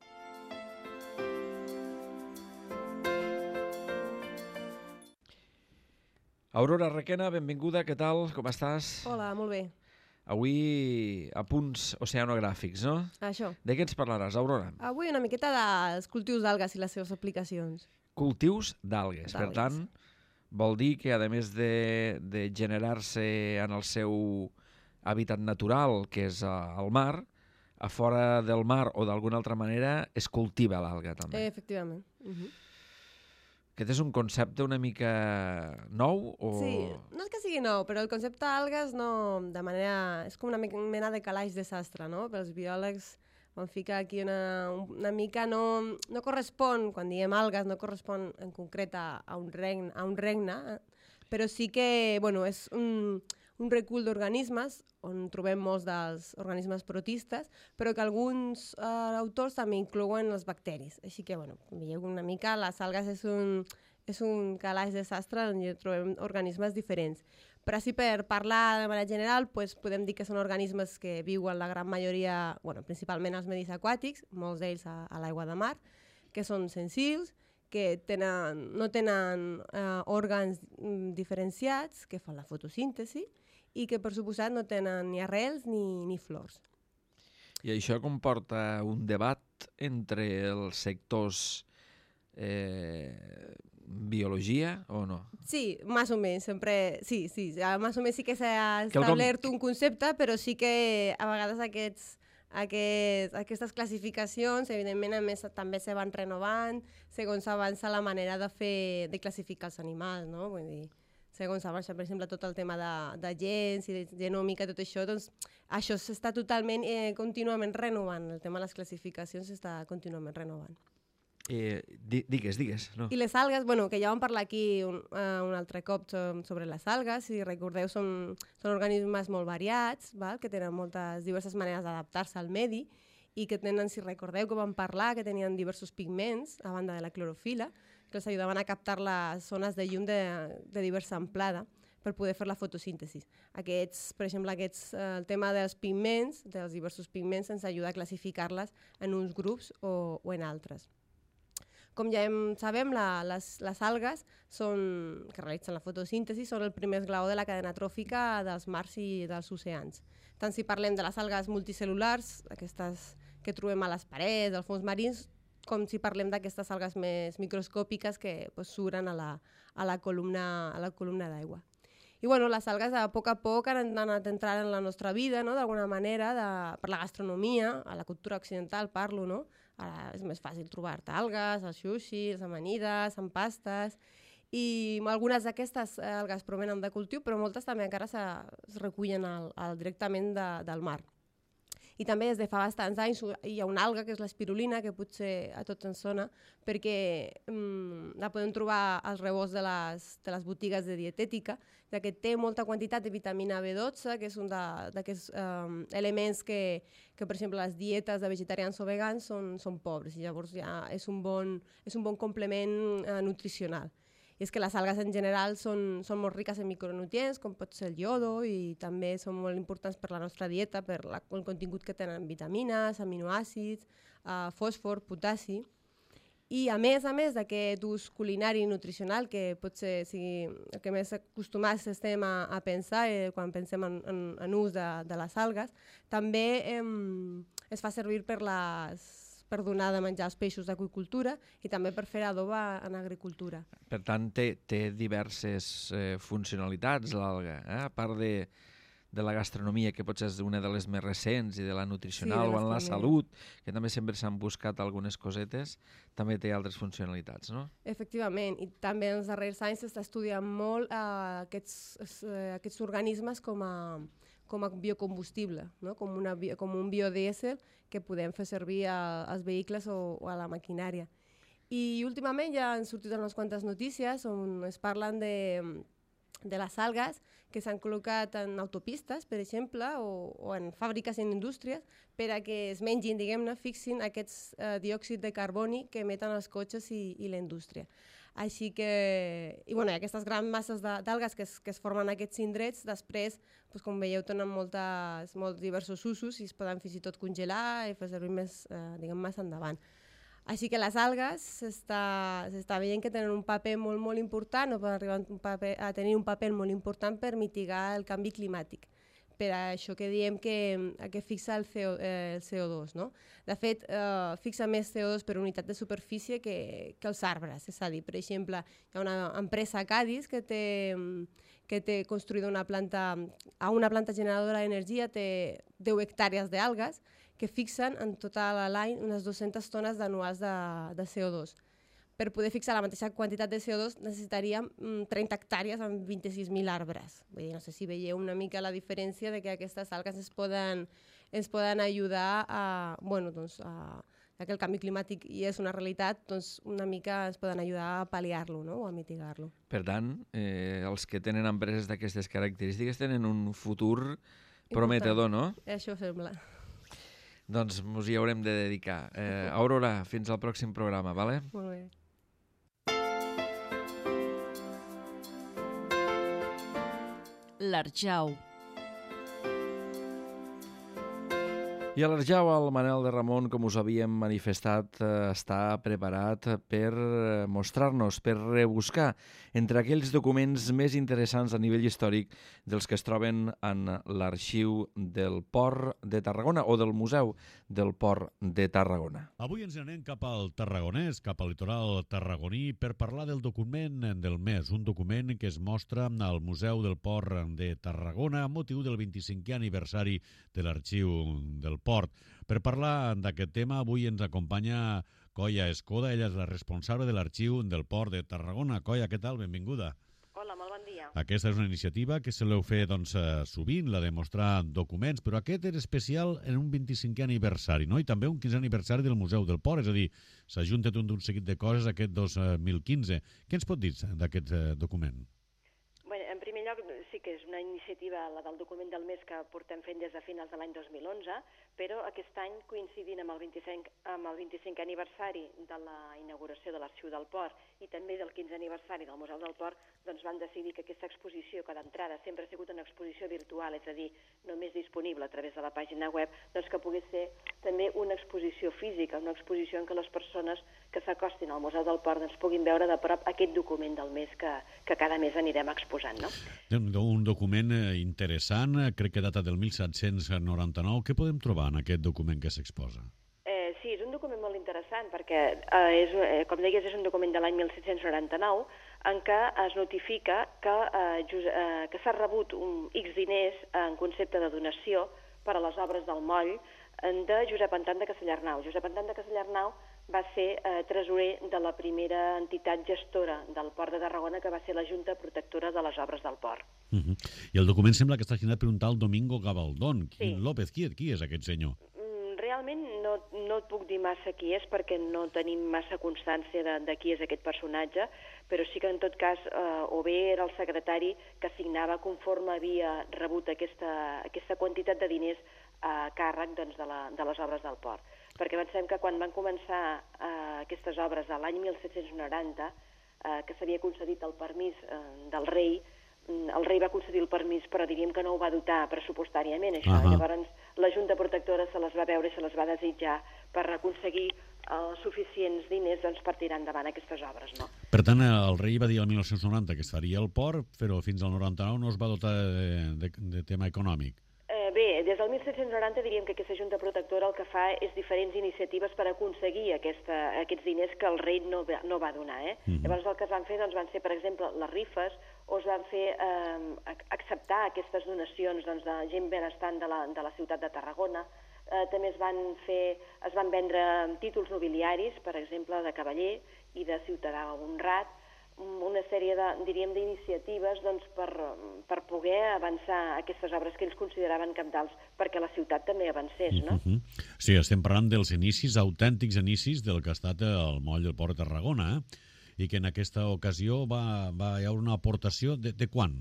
Aurora Requena, benvinguda, què tal? Com estàs? Hola, molt bé. Avui apunts oceanogràfics, no? Això. De què ens parlaràs, Aurora? Avui una miqueta dels cultius d'algues i les seves aplicacions. Cultius d'algues. Per tant, vol dir que, a més de, de generar-se en el seu hàbitat natural, que és al mar, a fora del mar o d'alguna altra manera es cultiva l'alga, també. Eh, efectivament. Uh -huh. Aquest és un concepte una mica nou? O... Sí, no és que sigui nou, però el concepte d'algues no, de manera... és com una mena de calaix de sastre, no? Pels biòlegs van ficar aquí una, una mica... No, no correspon, quan diem algues, no correspon en concret a, a, un, regne, a un regne, però sí que, bueno, és un, un recull d'organismes on trobem molts dels organismes protistes, però que alguns eh, autors també inclouen els bacteris. Així que, bueno, veieu una mica, les algues és un, és un calaix de sastre on hi trobem organismes diferents. Però així per parlar de manera general, pues, podem dir que són organismes que viuen la gran majoria, bueno, principalment als medis aquàtics, molts d'ells a, a l'aigua de mar, que són sensils, que tenen, no tenen eh, òrgans mm, diferenciats, que fan la fotosíntesi, i que, per suposat, no tenen ni arrels ni, ni flors. I això comporta un debat entre els sectors eh, biologia o no? Sí, més o menys, sempre... Sí, sí, més o menys sí que s'ha establert un concepte, però sí que a vegades aquests, aquests, aquestes classificacions, evidentment, a més, també se van renovant segons avança la manera de fer, de classificar els animals, no? Vull dir, segons avança, per exemple, tot el tema de, de gens i de genòmica, tot això, doncs això s'està totalment, eh, contínuament renovant. El tema de les classificacions s'està contínuament renovant. Eh, digues, digues. No. I les algues, bueno, que ja vam parlar aquí un, uh, un altre cop sobre les algues, si recordeu, són, són organismes molt variats, val? Que tenen moltes diverses maneres d'adaptar-se al medi i que tenen, si recordeu que vam parlar, que tenien diversos pigments, a banda de la clorofila, que els ajudaven a captar les zones de llum de, de diversa amplada per poder fer la fotosíntesi. Aquests, per exemple, aquests, eh, el tema dels pigments, dels diversos pigments, ens ajuda a classificar-les en uns grups o, o en altres. Com ja hem, sabem, la, les, les algues són, que realitzen la fotosíntesi són el primer esglaó de la cadena tròfica dels mars i dels oceans. Tant si parlem de les algues multicel·lulars, aquestes que trobem a les parets, als fons marins, com si parlem d'aquestes algues més microscòpiques que pues, surten a la, a la columna, a la columna d'aigua. I bueno, les algues a poc a poc han anat entrant en la nostra vida, no? D'alguna manera, de, per la gastronomia, a la cultura occidental parlo, no? Ara és més fàcil trobar-te algues, els sushis, amanides, en pastes, i algunes d'aquestes algues provenen de cultiu, però moltes també encara es recullen al, al directament de, del mar. I també des de fa bastants anys hi ha una alga, que és l'espirulina, que potser a tots ens sona, perquè mm, la podem trobar als rebosts de les, de les botigues de dietètica, ja que té molta quantitat de vitamina B dotze, que és un d'aquests um, elements que, que, per exemple, les dietes de vegetarians o vegans són, són pobres, i llavors ja és un bon, és un bon complement uh, nutricional. I és que les algues en general són, són molt riques en micronutrients, com pot ser el iodo, i també són molt importants per la nostra dieta, per la, el contingut que tenen vitamines, aminoàcids, uh, fòsfor, potassi. I a més a més d'aquest ús culinari i nutricional, que potser sigui el que més acostumats estem a, a pensar eh, quan pensem en, en, en ús de, de les algues, també eh, es fa servir per les... per donar de menjar als peixos d'aqüicultura i també per fer adoba en agricultura. Per tant, té, té diverses eh, funcionalitats l'alga, eh? A part de, de la gastronomia, que potser és una de les més recents, i de la nutricional, sí, o en la salut, que també sempre s'han buscat algunes cosetes, també té altres funcionalitats, no? Efectivament, i també en els darrers anys s'està estudiant molt eh, aquests, eh, aquests organismes com a, com a biocombustible, no? com, una, com un biodièsel que podem fer servir a, als vehicles o, o a la maquinària. I últimament ja han sortit unes quantes notícies on es parlen de, de les algues que s'han col·locat en autopistes, per exemple, o, o en fàbriques i en indústries, per a que es mengin, diguem-ne, fixin aquests eh, diòxid de carboni que emeten els cotxes i, i la indústria. Així que, i bueno, aquestes grans masses d'algues que, es, que es formen en aquests indrets, després, doncs, com veieu, tenen moltes, molts diversos usos i es poden fins i tot congelar i fer servir més, eh, diguem, més endavant. Així que les algues s'està veient que tenen un paper molt, molt important, o poden arribar un paper, a tenir un paper molt important per mitigar el canvi climàtic. Per això que diem que, que fixa el, CO, eh, el C O dos. No? De fet, eh, fixa més C O dos per unitat de superfície que, que els arbres. És a dir, per exemple, hi ha una empresa a Cádiz que té, que té construïda una planta, a una planta generadora d'energia, té deu hectàrees d'algues que fixen en total a l'any unes dues-centes tones anuals de, de C O dos. Per poder fixar la mateixa quantitat de C O dos necessitaríem trenta hectàrees amb vint-i-sis mil arbres. Vull dir, no sé si veieu una mica la diferència de que aquestes algues ens poden, ens poden ajudar a, bueno, doncs, a, a que el canvi climàtic hi és una realitat, doncs una mica ens poden ajudar a pal·liar-lo, no? O a mitigar-lo. Per tant, eh, els que tenen empreses d'aquestes característiques tenen un futur prometedor, no? Això sembla. Doncs ens hi haurem de dedicar. Eh, Aurora, fins al pròxim programa, vale? Molt bé. L'Arjau. I a l'Arjau, el Manel de Ramon, com us havíem manifestat, està preparat per mostrar-nos, per rebuscar entre aquells documents més interessants a nivell històric dels que es troben en l'arxiu del Port de Tarragona o del Museu del Port de Tarragona. Avui ens anem cap al Tarragonès, cap al litoral tarragoní, per parlar del document del mes, un document que es mostra al Museu del Port de Tarragona amb motiu del vint-i-cinquè aniversari de l'arxiu del Port. Per parlar d'aquest tema, avui ens acompanya Coia Escoda, ella és la responsable de l'arxiu del Port de Tarragona. Coia, què tal? Benvinguda. Hola, molt bon dia. Aquesta és una iniciativa que soleu fer doncs, sovint, la de mostrar documents, però aquest és especial en un vint-i-cinquè aniversari, no? I també un quinzè aniversari del Museu del Port, és a dir, s'ajunta tot un seguit de coses aquest dos mil quinze. Què ens pot dir d'aquest document? Bé, en primer lloc, sí que és una iniciativa, la del document del mes, que portem fent des de finals de l'any dos mil onze, però aquest any, coincidint amb el vint-i-cinquè aniversari de la inauguració de l'Arxiu del Port i també del quinzè aniversari del Museu del Port, doncs van decidir que aquesta exposició, que d'entrada sempre ha sigut una exposició virtual, és a dir, només disponible a través de la pàgina web, doncs que pogués ser també una exposició física, una exposició en què les persones que s'acostin al Museu del Port doncs, puguin veure de prop aquest document del mes que, que cada mes anirem exposant, no? Un document interessant, crec que data del mil set-cents noranta-nou. Què podem trobar en aquest document que s'exposa? Eh, sí, és un document molt interessant perquè, eh, és, eh, com deies, és un document de l'any mil set-cents noranta-nou en què es notifica que, eh, eh, que s'ha rebut un X diners en concepte de donació per a les obres del moll de Josep Anton de Castellarnau. Josep Anton de Castellarnau va ser eh, tresorer de la primera entitat gestora del Port de Tarragona, que va ser la Junta Protectora de les Obres del Port. Uh -huh. I el document sembla que està signat per un tal Domingo Gabaldón. Sí. López, qui, qui és aquest senyor? Mm, realment no, no et puc dir massa qui és, perquè no tenim massa constància de, de qui és aquest personatge, però sí que en tot cas eh, o bé era el secretari que signava conforme havia rebut aquesta, aquesta quantitat de diners a càrrec doncs, de, la, de les obres del port. Perquè pensem que quan van començar eh, aquestes obres a l'any mil set-cents noranta, eh, que s'havia concedit el permís eh, del rei, el rei va concedir el permís, però diríem que no ho va dotar pressupostàriament, això. Uh-huh. Llavors, la Junta Protectora se les va veure i se les va desitjar per aconseguir els uh, suficients diners doncs, per tirar endavant aquestes obres, no? Per tant, el rei va dir el mil nou-cents noranta que es faria el port, però fins al noranta-nou no es va dotar de, de, de tema econòmic. Eh, bé, des del mil set-cents noranta diríem que aquesta Junta Protectora el que fa és diferents iniciatives per aconseguir aquesta, aquests diners que el rei no, no va donar. Eh? Uh-huh. Llavors el que es van fer doncs, van ser, per exemple, les rifes, o es van fer eh, acceptar aquestes donacions doncs, de gent benestant de la, de la ciutat de Tarragona. Eh, també es van, fer, es van vendre títols nobiliaris, per exemple, de cavaller i de ciutadà honrat, una sèrie de, diríem, d'iniciatives doncs, per, per poder avançar aquestes obres que ells consideraven cabdals perquè la ciutat també avancés, no? Uh-huh. Sí, estem parlant dels inicis, autèntics inicis del que ha estat el moll del Port de Tarragona, eh? i que en aquesta ocasió va, va hi haver una aportació de, de quan?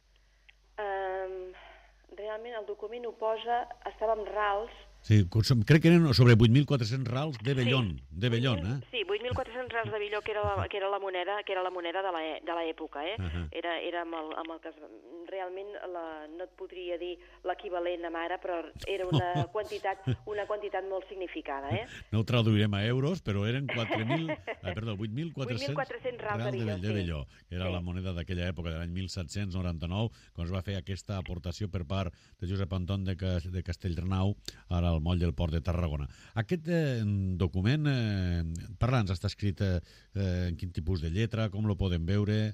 Um, realment el document ho posa, estava amb rals. Sí, crec que eren sobre vuit mil quatre-cents rals de vellón, sí, de vellón, eh? Sí, vuit mil quatre-cents rals de velló, que era la, que era la moneda, que era la moneda de l'època, eh? Uh-huh. Era, era amb, el, amb el que es, realment la, no et podria dir l'equivalent amb ara, però era una quantitat, una quantitat molt significada, eh? No ho traduirem a euros, però eren quatre mil, eh, perdó, vuit mil quatre-cents rals de velló, de velló, sí. que era sí. la moneda d'aquella època, de l'any mil set-cents noranta-nou, quan es va fer aquesta aportació per part de Josep Anton de, de Castellrnau, ara al moll del Port de Tarragona. Aquest eh, document, eh, parla'ns, està escrit eh, en quin tipus de lletra, com lo podem veure?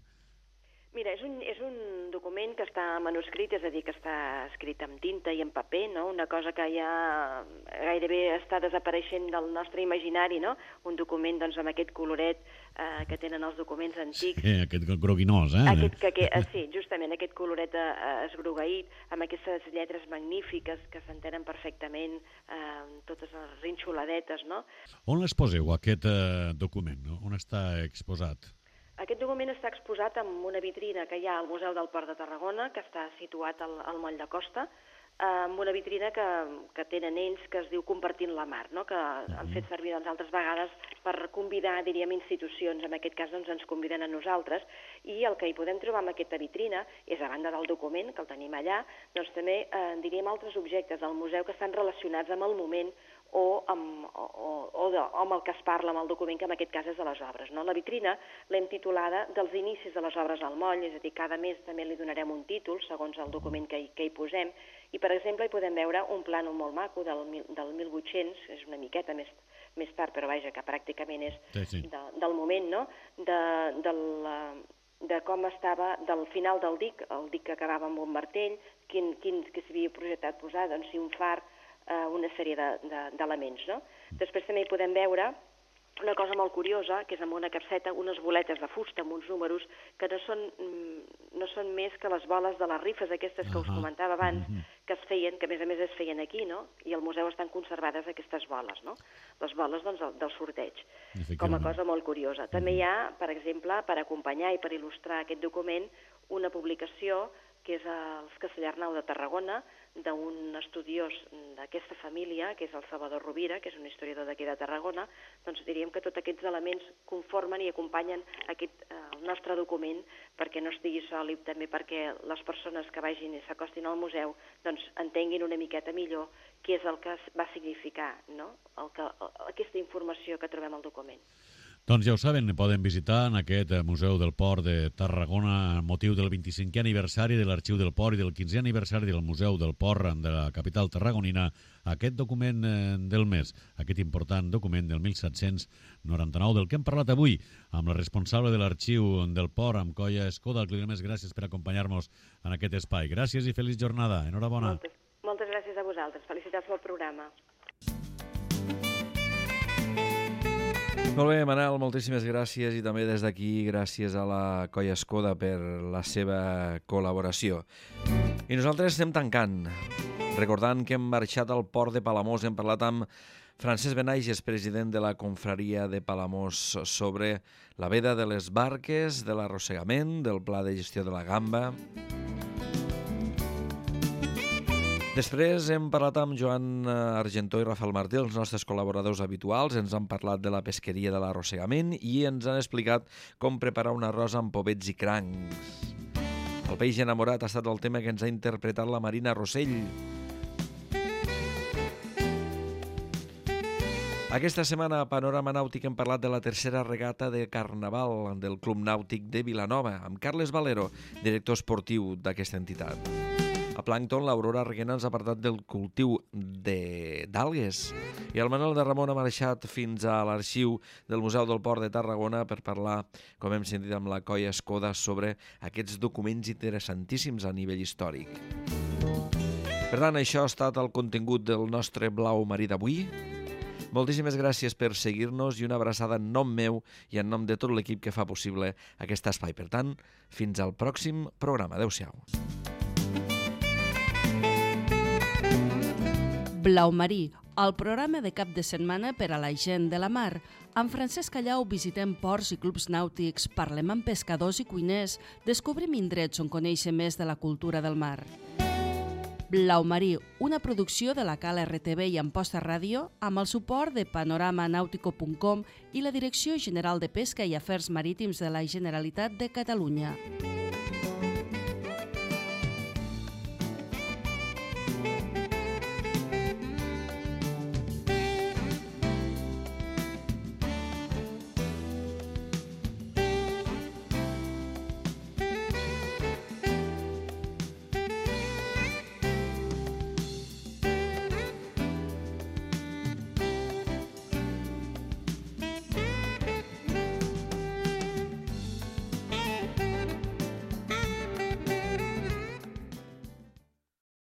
Mira, és un, és un document que està manuscrit, és a dir, que està escrit amb tinta i en paper, no? Una cosa que ja gairebé està desapareixent del nostre imaginari, no? Un document doncs, amb aquest coloret eh, que tenen els documents antics. Sí, aquest groguinós, eh? Aquest, que, que, eh, sí, justament aquest coloret eh, esgrogueït, amb aquestes lletres magnífiques que s'entenen perfectament, eh, totes les rinxoladetes, no? On les poseu, aquest eh, document? No? On està exposat? Aquest document està exposat en una vitrina que hi ha al Museu del Port de Tarragona, que està situat al, al moll de costa, amb una vitrina que, que tenen ells que es diu Compartint la Mar, no? Que han fet servir doncs, altres vegades per convidar, diríem, institucions, en aquest cas doncs, ens conviden a nosaltres, i el que hi podem trobar en aquesta vitrina és, a banda del document, que el tenim allà, doncs també, eh, diríem, altres objectes del museu que estan relacionats amb el moment o amb, o, o, de, o amb el que es parla amb el document, que en aquest cas és de les obres. No? La vitrina l'hem titulada dels inicis de les obres al moll, és a dir, cada mes també li donarem un títol, segons el document que hi, que hi posem, i per exemple hi podem veure un plànol molt maco del, del mil vuit-cents, és una miqueta més, més tard, però vaja, que pràcticament és sí, sí. De, del moment, no? de, de, la, de com estava del final del dic, el dic que acabava amb un martell, quin, quin que s'havia projectat posar, doncs si un far, una sèrie d'elements. De, de, no? Després també hi podem veure una cosa molt curiosa, que és amb una capseta, unes boletes de fusta amb uns números que no són, no són més que les boles de les rifes aquestes que us comentava abans, que es feien, que a més a més es feien aquí, no? I al museu estan conservades aquestes boles, no? Les boles doncs, del sorteig, com a cosa molt curiosa. També hi ha, per exemple, per acompanyar i per il·lustrar aquest document, una publicació que és els Castellarnau de Tarragona, d'un estudiós d'aquesta família, que és el Salvador Rovira, que és un historiador d'aquí de Tarragona, doncs diríem que tots aquests elements conformen i acompanyen aquest, eh, el nostre document perquè no estigui sol i també perquè les persones que vagin i s'acostin al museu doncs entenguin una miqueta millor què és el que va significar, no? el que, aquesta informació que trobem al document. Doncs ja ho saben, poden visitar en aquest Museu del Port de Tarragona amb motiu del vint-i-cinquè aniversari de l'Arxiu del Port i del quinzè aniversari del Museu del Port de la capital tarragonina, aquest document del mes, aquest important document del mil set-cents noranta-nou, del que hem parlat avui amb la responsable de l'Arxiu del Port, amb Coia Escoda. Al que li donem gràcies per acompanyar-nos en aquest espai. Gràcies i feliç jornada. Enhorabona. Moltes, moltes gràcies a vosaltres. Felicitats pel programa. Molt bé, Manel, moltíssimes gràcies i també des d'aquí gràcies a la Coia Escoda per la seva col·laboració. I nosaltres estem tancant, recordant que hem marxat al port de Palamós, hem parlat amb Francesc Benaiges, president de la confraria de Palamós, sobre la veda de les barques, de l'arrossegament, del pla de gestió de la gamba. Després hem parlat amb Joan Argentó i Rafael Martí, els nostres col·laboradors habituals. Ens han parlat de la pesqueria de l'arrossegament i ens han explicat com preparar un arròs amb povets i crancs. El peix enamorat ha estat el tema que ens ha interpretat la Marina Rossell. Aquesta setmana a Panorama Nàutic hem parlat de la tercera regata de Carnaval del Club Nàutic de Vilanova, amb Carles Valero, director esportiu d'aquesta entitat. A Plàncton, l'Aurora Reguena ens ha parlat del cultiu d'algues i el Manuel de Ramon ha marxat fins a l'arxiu del Museu del Port de Tarragona per parlar, com hem sentit amb la Coia Escoda, sobre aquests documents interessantíssims a nivell històric. Per tant, això ha estat el contingut del nostre Blau Marí d'avui. Moltíssimes gràcies per seguir-nos i una abraçada en nom meu i en nom de tot l'equip que fa possible aquest espai. Per tant, fins al pròxim programa. Adéu-siau. Blau Marí, el programa de cap de setmana per a la gent de la mar. Amb Francesc Callau visitem ports i clubs nàutics, parlem amb pescadors i cuiners, descobrim indrets on conèixer més de la cultura del mar. Blau Marí, una producció de la Cala R T V i Amposta Ràdio, amb el suport de panorama nautico punt com i la Direcció General de Pesca i Afers Marítims de la Generalitat de Catalunya.